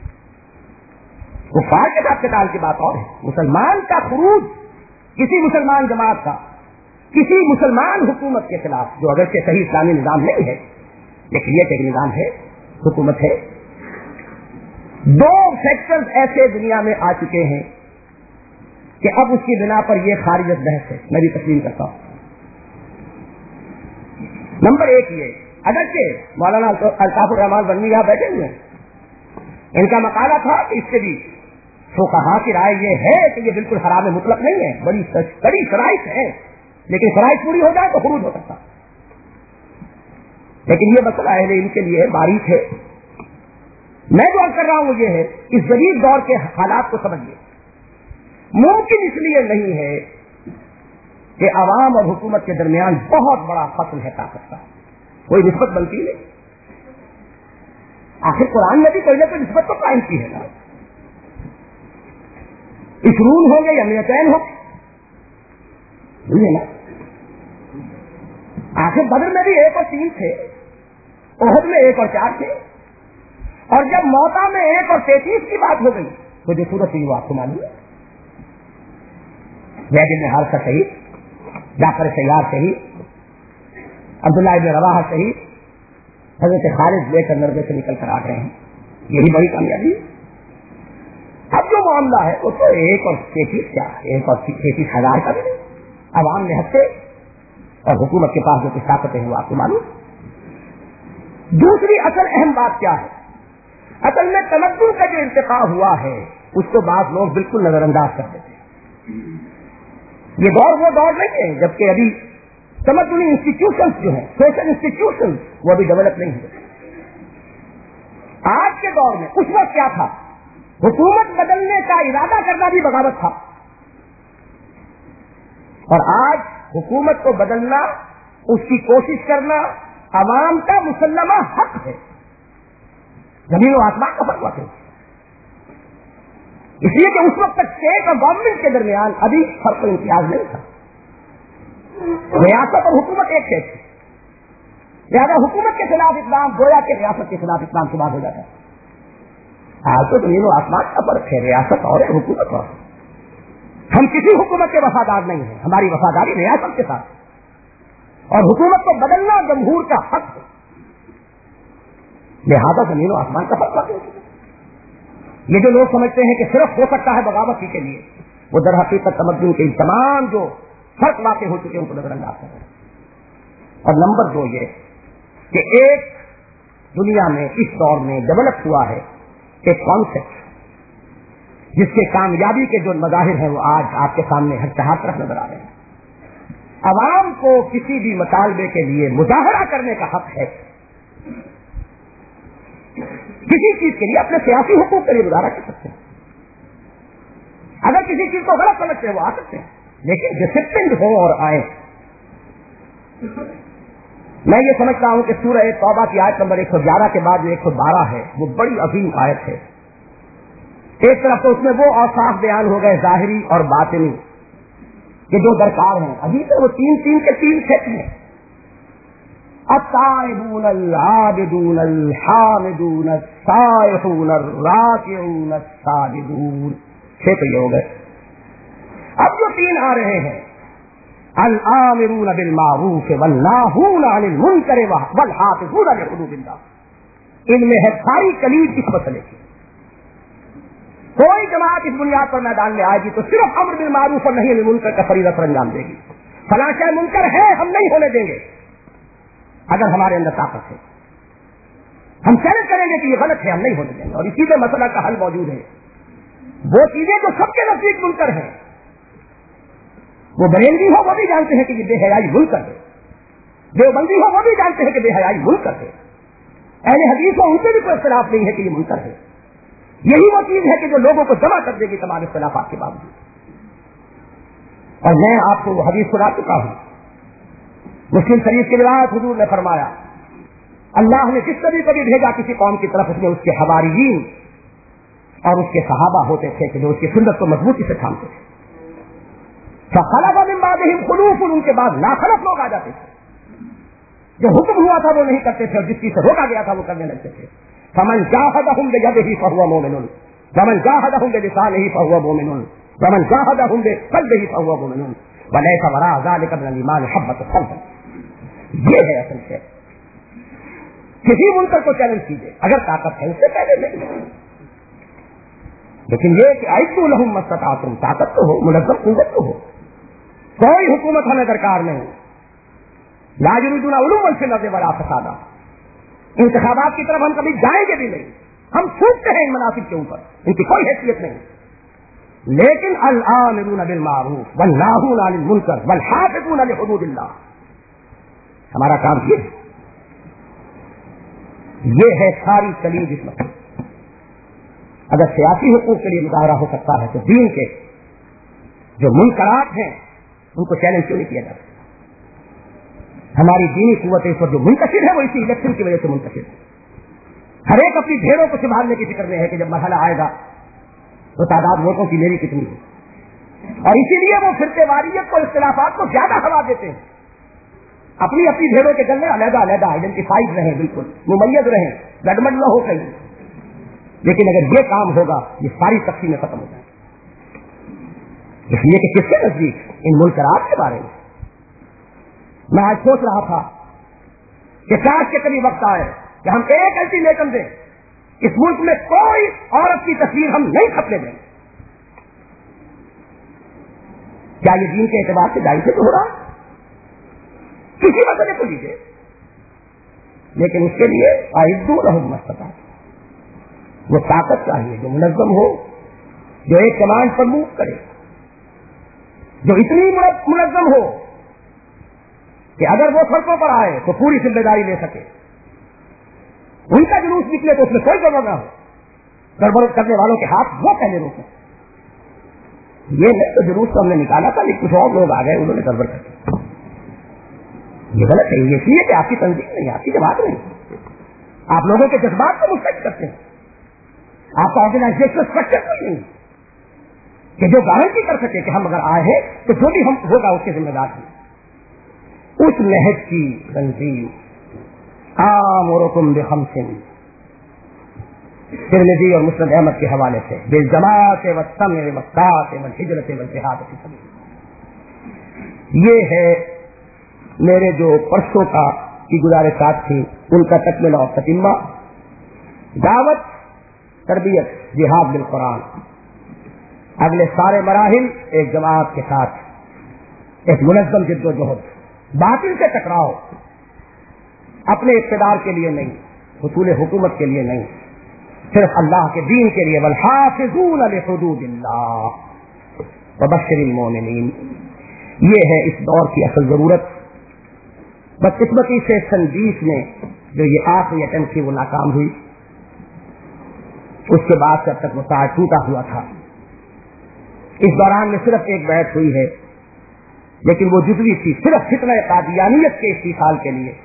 کفار کے ساتھ قتال کی بات اور ہے، مسلمان کا خروج کسی مسلمان جماعت کا کسی مسلمان حکومت کے خلاف، جو اگرچہ صحیح اسلامی نظام نہیں ہے لیکن یہ ایک نظام ہے، حکومت ہے۔ دو فیکٹرز ایسے دنیا میں آ چکے ہیں کہ اب اس کی بنا پر یہ خارج بحث ہے، میں بھی تسلیم کرتا ہوں۔ نمبر ایک یہ، اگرچہ مولانا الطاف الرحمان بنی یہاں بیٹھے ہوئے ہیں، ان کا مقالہ تھا کہ اس سے بھی فقہاء کی رائے یہ ہے کہ یہ بالکل حرام مطلق نہیں ہے، بڑی کڑی شرائط ہے، لیکن شرائط پوری ہو جائے تو خروج ہو سکتا۔ لیکن یہ مسئلہ اہل علم کے لیے باریک ہے۔ میں جو عرض کر رہا ہوں یہ ہے، اس جدید دور کے حالات کو سمجھیے۔ ممکن اس لیے نہیں ہے کہ عوام اور حکومت کے درمیان بہت بڑا فصل ہے طاقت کا، کوئی نسبت بنتی نہیں۔ آخر قرآن نے بھی کوئی نہ کوئی نسبت تو قائم کی ہے نا، اسرون ہوں گے یا میتین ہوں نا۔ آخر بدر میں بھی 1 اور 3 تھے، احد میں 1 اور 4 تھے، اور جب موتا میں 1 اور 33 کی بات ہو گئی تو جو صورت ہوئی وہ آپ کو معلوم ہے۔ زید بن حارثہ شہید، جعفر سیار شہید، عبداللہ ابن رواحہ شہید، حضرت خالد لے کر نربے سے نکل کر آ گئے ہیں، یہی بڑی کامیابی۔ اب جو معاملہ ہے وہ تو 1 اور 33 کیا، 1 اور 33,000 کا بھی نہیں، عوام نے ہفتے اور حکومت کے پاس جو کچھ طاقتیں ہیں وہ آپ کو معلوم۔ دوسری اصل اہم بات کیا ہے؟ اصل میں تمدن کا جو ارتقاء ہوا ہے اس کو بعض لوگ بالکل نظر انداز کر دیتے ہیں۔ یہ دور وہ دور نہیں ہے جبکہ ابھی تمدنی انسٹیٹیوشنز جو ہیں، سوشل انسٹیٹیوشنز، وہ ابھی ڈیولپ نہیں ہوئے۔ آج کے دور میں اس وقت کیا تھا؟ حکومت بدلنے کا ارادہ کرنا بھی بغاوت تھا، اور آج حکومت کو بدلنا، اس کی کوشش کرنا عوام کا مسلمہ حق ہے۔ زمین و آسمان کا فرق ہے، اس لیے کہ اس وقت تک اسٹیٹ اور گورنمنٹ کے درمیان ابھی فرق و امتیاز نہیں تھا، ریاست اور حکومت ایک تھے، لہذا حکومت کے خلاف اسلام گویا کہ ریاست کے خلاف اسلام شمار ہو جاتا ہے۔ آج تو زمین و آسمان کا فرق ہے، ریاست اور حکومت اور۔ ہم کسی حکومت کے وفادار نہیں ہیں، ہماری وفاداری ریاست کے ساتھ، اور حکومت کو بدلنا جمہور کا حق ہے، لہذا زمین و آسمان کا فرق ہے۔ یہ جو لوگ سمجھتے ہیں کہ صرف ہو سکتا ہے بغاوت ہی کے لیے، وہ در حقیقت تمدن کے تمام جو فرق واقع ہو چکے ہیں ان کو نظر انداز کر رہے ہیں۔ اور نمبر 2 یہ کہ ایک دنیا میں اس دور میں ڈیولپ ہوا ہے ایک کانسیپٹ جس کے کامیابی کے جو مظاہر ہیں وہ آج آپ کے سامنے ہر چہار طرف نظر آ رہے ہیں۔ عوام کو کسی بھی مطالبے کے لیے مظاہرہ کرنے کا حق ہے، کسی چیز کے لیے اپنے سیاسی حقوق کے لیے مظاہرہ کر سکتے ہیں، اگر کسی چیز کو غلط سمجھتے ہیں وہ آ سکتے ہیں، لیکن ڈسپلنڈ ہو اور آئے۔ میں یہ سمجھتا ہوں کہ سورہ توبہ کی آیت نمبر 111 کے بعد جو 112 ہے وہ بڑی عظیم آیت ہے۔ ایک طرف تو اس میں وہ اوصاف بیان ہو گئے ظاہری اور باطنی کہ جو درکار ہیں، ابھی تو وہ 3 کے 3 سیٹ ہیں، التائبون العابدون الحامدون السائحون الراکعون الساجدون، 6 تو یہ ہو گئے۔ اب جو 3 آ رہے ہیں، الآمرون بالمعروف والناہون عن المنکر والحافظون لحدود اللہ، ان میں ہے ساری کلید اس مسئلے کی۔ کوئی جماعت اس بنیاد پر میدان میں آئے گی تو صرف امر بالمعروف اور نہی عن المنکر کا فریضہ پر انجام دے گی، فلاں شے منکر ہے ہم نہیں ہونے دیں گے، اگر ہمارے اندر طاقت ہے ہم چیلنج کریں گے کہ یہ غلط ہے، ہم نہیں ہونے دیں گے، اور اسی میں مسئلہ کا حل موجود ہے۔ وہ چیزیں جو سب کے نزدیک منکر ہیں وہ بریلوی ہو وہ بھی جانتے ہیں کہ یہ بے حیائی منکر ہے، دیوبندی ہو وہ بھی جانتے ہیں کہ بے حیائی منکر ہے، اہل حدیث ہو ان سے بھی کوئی اختلاف نہیں ہے کہ یہ منکر ہے۔ یہی وہ چیز ہے کہ جو لوگوں کو جمع کر دے گی تمام اختلافات کے باوجود۔ اور میں آپ کو وہ حدیث سنا چکا ہوں، مسلم شریف کی روایت، حضور نے فرمایا اللہ نے جس نبی کو بھی بھیجا کسی قوم کی طرف، اس میں اس کے حواریین اور اس کے صحابہ ہوتے تھے کہ جو اس کی سنت کو مضبوطی سے تھامتے تھے۔ فخلف من بعدهم خلوف، ان کے بعد ناخلف لوگ آ جاتے تھے، جو حکم ہوا تھا وہ نہیں کرتے تھے اور جس چیز سے روکا گیا تھا وہ کرنے لگتے تھے۔ فمن جاهدهم بيده فهو مؤمن، ومن جاهدهم بلسانه فهو مؤمن، ومن جاهدهم بقلبه فهو مؤمن، وليس وراء ذلك من الايمان حبة خردل۔ یہ ہے اصل سے، کسی منکر کو چیلنج کیجیے اگر طاقت ہے، اس سے پہلے نہیں، لیکن یہ کہ اعدوا لهم ما استطعتم، طاقت تو ہو، منظم قوت تو ہو، کوئی حکومت ہمیں درکار نہیں، لا يريدون علوا في الارض ولا فسادا، انتخابات کی طرف ہم کبھی جائیں گے بھی نہیں، ہم چھوٹتے ہیں ان مناسب کے اوپر، ان کی کوئی حیثیت نہیں، لیکن الآمرون بالمعروف والناہون عن المنکر والحافظون لحدود اللہ، ہمارا کام یہ ہے ساری کلید اس میں۔ اگر سیاسی حقوق کے لیے مظاہرہ ہو سکتا ہے تو دین کے جو منکرات ہیں ان کو چیلنج کیوں نہیں کیا جاتا؟ ہماری دینی قوت اس پر جو منتشر ہے وہ اسی الیکشن کی وجہ سے منتشر ہے۔ ہر ایک اپنی بھیڑوں کو سنبھالنے کی فکر میں ہے کہ جب مرحلہ آئے گا تو تعداد ووٹوں کی میری کتنی ہے، اور اسی لیے وہ فرقے واریت کو، اختلافات کو زیادہ ہوا دیتے ہیں، اپنی اپنی بھیڑوں کے گلے علیحدہ علیحدہ آئیڈینٹیفائڈ رہیں، بالکل ممیز رہیں، گڈمڈ نہ ہو کہیں، لیکن اگر یہ کام ہوگا یہ ساری تقسیمیں ختم ہو جائیں، اس لیے کہ کس کے نزدیک ان منکرات کے بارے میں آج سوچ رہا تھا کہ کاش کے کبھی وقت آئے کہ ہم ایک الٹیمیٹم دیں، اس ملک میں کوئی عورت کی تصویر ہم نہیں چھپنے دیں۔ کیا یہ دین کے اعتبار سے جائز سے تو ہو رہا ہے؟ کسی مسئلے کو لیجیے، لیکن اس کے لیے اعدوا لهم ما استطعتم، وہ طاقت چاہیے جو منظم ہو، جو ایک کمانڈ پر موو کرے، جو اتنی منظم ہو کہ اگر وہ سڑکوں پر آئے تو پوری ذمہ داری لے سکے، ان کا جلوس نکلے تو اس میں کوئی گڑبڑ نہ ہو، گڑبڑ کرنے والوں کے ہاتھ وہ پہلے روکیں۔ یہ نہیں تو جلوس تو ہم نے نکالا تھا لیکن کچھ اور لوگ آ گئے انہوں نے گڑبڑ کر دی، یہ غلط ہے۔ یہ اس لیے کہ آپ کی تنظیم نہیں، آپ کی جماعت نہیں، آپ لوگوں کے جذبات کو مسترد کرتے ہیں، آپ کا آرگنائزیشن اسٹرکچر کوئی نہیں کہ جو گارنٹی کر سکے کہ ہم اگر آئے ہیں تو جو بھی ہم ہوگا اس کے ذمہ دار ہیں۔ اس نہج کی تنظیم آمرکم بخمس، ترمذی اور مسند احمد کے حوالے سے، بالجماعت والسمع والطاعۃ والہجرۃ والجہاد فی سبیل، یہ ہے میرے جو پرسوں کی گزارشات تھی ان کا تکملہ اور تتمہ، دعوت، تربیت، جہاد بالقرآن، اگلے سارے مراحل ایک جماعت کے ساتھ، ایک منظم جد و جہد، باطل سے ٹکراؤ، اپنے اقتدار کے لیے نہیں، حصول حکومت کے لیے نہیں، صرف اللہ کے دین کے لیے، والحافظون لحدود اللہ وبشر المؤمنین۔ یہ ہے اس دور کی اصل ضرورت۔ بدقسمتی سے سن 20 میں جو یہ آخری اٹیمپٹ تھی وہ ناکام ہوئی، اس کے بعد سے اب تک وہ تار ٹوٹا ہوا تھا۔ اس دوران میں صرف ایک بیعت ہوئی ہے، لیکن وہ جزوی تھی، صرف فتنہ قادیانیت کے استحصال کے لیے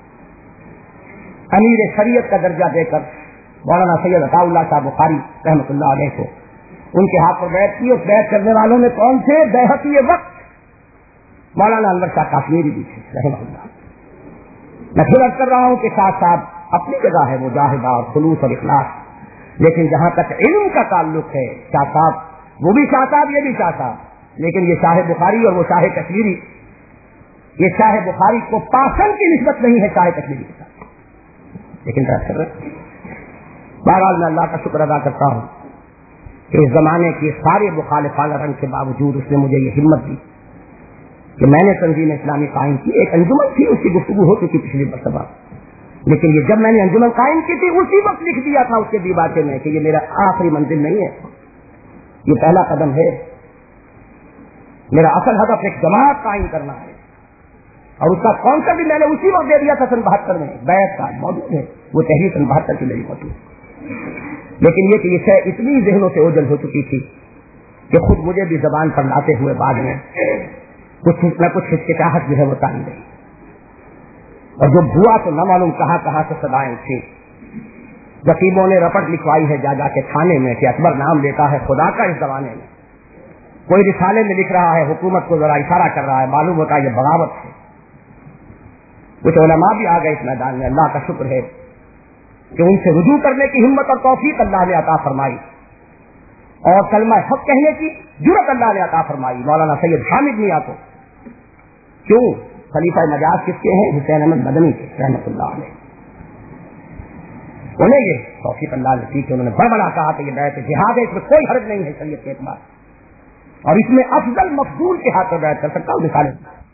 امیر شریعت کا درجہ دے کر مولانا سید عطا اللہ شاہ بخاری رحمۃ اللہ علیہ کو ان کے ہاتھ پر بیعت کی۔ اس بیعت کرنے والوں میں کون تھے؟ بیعتی وقت مولانا انور شاہ کاشمیری بھی تھے رحمہ اللہ۔ میں پھر عرض کر رہا ہوں کہ شاہ صاحب اپنی جگہ ہے مجاہدہ اور خلوص اور اخلاص، لیکن جہاں تک علم کا تعلق ہے شاہ صاحب، وہ بھی شاہ صاحب، یہ بھی شاہ صاحب، لیکن یہ شاہ بخاری اور وہ شاہ کشمیری، یہ شاہ بخاری کو پاسن کی نسبت نہیں ہے شاہ کشمیری کے ساتھ، لیکن بہرحال میں اللہ کا شکر ادا کرتا ہوں کہ اس زمانے کی سارے مخالفانہ رنگ کے باوجود اس نے مجھے یہ ہمت دی کہ میں نے تنظیم اسلامی قائم کی۔ ایک انجمن تھی، اس کی گفتگو ہو چکی پچھلی مرتبہ، لیکن یہ جب میں نے انجمن قائم کی تھی اسی وقت لکھ دیا تھا اس کے دیباچے میں کہ یہ میرا آخری منزل نہیں ہے، یہ پہلا قدم ہے۔ میرا اصل ہدف ایک جماعت قائم کرنا ہے، اور اس کا کانسیپٹ بھی میں نے اسی وقت دے دیا تھا 72 میں، بیعت کا موجود ہے، وہ تحریر 72 کی میری موجود۔ لیکن یہ کہ یہ شے اتنی ذہنوں سے اوجل ہو چکی تھی کہ خود مجھے بھی زبان پر لاتے ہوئے بعد میں کچھ نہ کچھ ہچکچاہٹ جو ہے وہ تاری رہی، اور جو ہوا تو نہ معلوم کہاں کہاں سے صدائیں تھیں۔ رقیبوں نے رپٹ لکھوائی ہے جا جا کے تھانے میں کہ اکبر نام لیتا ہے خدا کا اس زمانے میں، کوئی رسالے میں لکھ رہا ہے حکومت کو ذرا اشارہ کر رہا ہے، معلوم ہوتا ہے یہ بغاوت ہے۔ کچھ علماء بھی آ گئے اس میدان میں، اللہ کا شکر ہے کہ ان سے رجوع کرنے کی ہمت اور توفیق اللہ نے عطا فرمائی، اور کلمہ حق کہنے کی جرأت اللہ نے عطا فرمائی۔ مولانا سید حامد میاں کو، کیوں خلیفہ مجاز کس کے ہیں؟ حسین احمد مدنی کے رحمۃ اللہ علیہ، انہیں یہ توفیق اللہ نے کی کہ انہوں نے بڑا کہا کہ یہ بیعت جہاد ہے، اس میں کوئی حرج نہیں ہے شریعت کے اعتبار، اور اس میں افضل مفضول کے ہاتھ میں بیعت کر سکتا ہوں مثالیں۔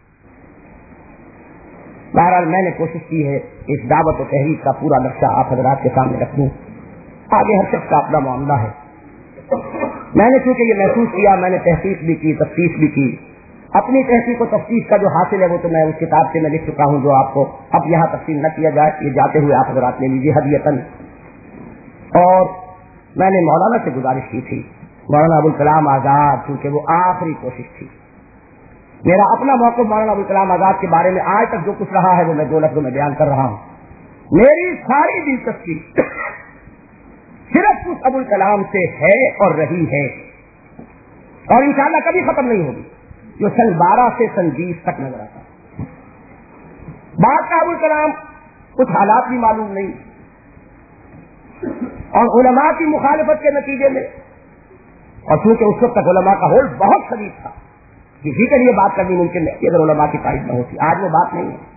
بہرحال میں نے کوشش کی ہے اس دعوت و تحریک کا پورا نقشہ آپ حضرات کے سامنے رکھ دوں، آگے ہر شخص کا اپنا معاملہ ہے۔ میں نے چونکہ یہ محسوس کیا، میں نے تحقیق بھی کی، تفتیش بھی کی، اپنی تحقیق و تفتیش کا جو حاصل ہے وہ تو میں اس کتاب سے میں لکھ چکا ہوں، جو آپ کو اب یہاں تفصیل نہ کیا جائے، یہ جاتے ہوئے آپ حضرات لے لیجیے ہدیتاً۔ اور میں نے مولانا سے گزارش کی تھی، مولانا ابوالکلام آزاد، چونکہ وہ آخری کوشش تھی، میرا اپنا موقف مولانا ابوالکلام آزاد کے بارے میں آج تک جو کچھ رہا ہے وہ میں 2 لفظوں میں بیان کر رہا ہوں۔ میری ساری دلچسپی صرف اس ابوالکلام سے ہے اور رہی ہے، اور انشاءاللہ کبھی ختم نہیں ہوگی، جو سن 12 سے سن 20 تک نظر آتا ہے۔ بعد کا ابوالکلام کچھ حالات بھی معلوم نہیں، اور علماء کی مخالفت کے نتیجے میں، اور چونکہ اس وقت تک علماء کا ہولڈ بہت شدید تھا، کسی کے لیے بات کرنی ممکن نہیں اگر علماء کی تائید نہ ہوتی، آج وہ بات نہیں ہے۔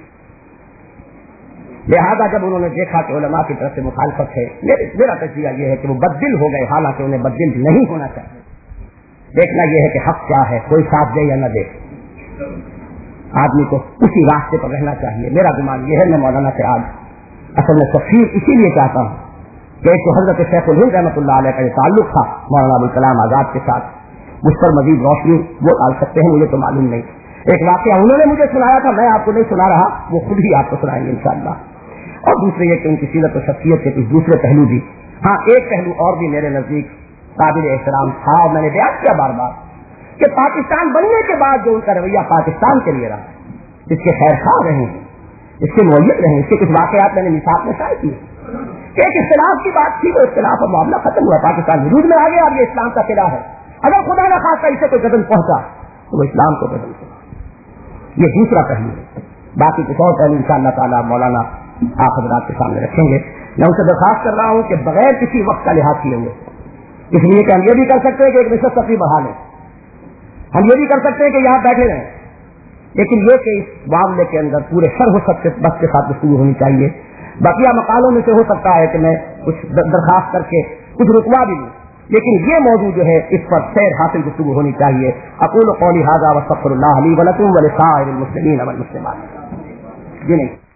لہذا جب انہوں نے دیکھا کہ علماء کی طرف سے مخالفت ہے، میرا تجزیہ یہ ہے کہ وہ بددل ہو گئے، حالانکہ انہیں بددل نہیں ہونا چاہیے۔ دیکھنا یہ ہے کہ حق کیا ہے، کوئی ساتھ دے یا نہ دے، آدمی کو اسی راستے پر رہنا چاہیے۔ میرا گمان یہ ہے، میں مولانا سے آج اصل میں تفصیل اسی لیے چاہتا ہوں کہ ایک تو حضرت شیخ الہند رحمۃ اللہ علیہ کا یہ تعلق تھا مولانا ابوالکلام آزاد کے ساتھ، مجھ پر مزید روشنی وہ ڈال سکتے ہیں، مجھے تو معلوم نہیں۔ ایک واقعہ انہوں نے مجھے سنایا تھا، میں آپ کو نہیں سنا رہا، وہ خود ہی آپ کو سنائیں گے انشاءاللہ۔ اور دوسرے یہ کہ ان کی سیرت و شخصیت کے کچھ دوسرے پہلو بھی، ہاں ایک پہلو اور بھی میرے نزدیک قابل احترام تھا، اور میں نے بیان کیا بار بار کہ پاکستان بننے کے بعد جو ان کا رویہ پاکستان کے لیے رہا، اس کے خیر خواہ رہے ہیں، اس کے مؤید رہے، اس کے کچھ واقعات میں نے مثال میں شائع کیے۔ ایک اختلاف کی بات تھی، وہ اختلاف اور معاملہ ختم ہوا، پاکستان وجود میں آ گیا، اب یہ اسلام کا قلعہ ہے، اگر خدا نہ خواستہ اسے کوئی قدم پہنچا تو وہ اسلام کو قدم پہنچا۔ یہ دوسرا پہلو ہے، باقی کچھ اور پہلو انشاءاللہ تعالی مولانا آپ حضرات کے سامنے رکھیں گے۔ میں ان سے درخواست کر رہا ہوں کہ بغیر کسی وقت کا لحاظ کیے ہوئے، اس لیے کہ ہم یہ بھی کر سکتے ہیں کہ ایک نشست تقریب بڑھا لیں، ہم یہ بھی کر سکتے ہیں کہ یہاں بیٹھے رہیں، لیکن یہ کہ اس معاملے کے اندر پورے شرح و سب بس کے ساتھ گفتگو ہونی چاہیے۔ بقیہ مقالوں میں سے ہو سکتا ہے کہ میں کچھ درخواست کر کے کچھ رکوا بھی دوں، لیکن یہ موضوع جو ہے اس پر سیر حاصل گفتگو ہونی چاہیے۔ اقول قولی ھذا واستغفر اللہ لی ولکم ولسائر المسلمین والمسلمات۔ جی نہیں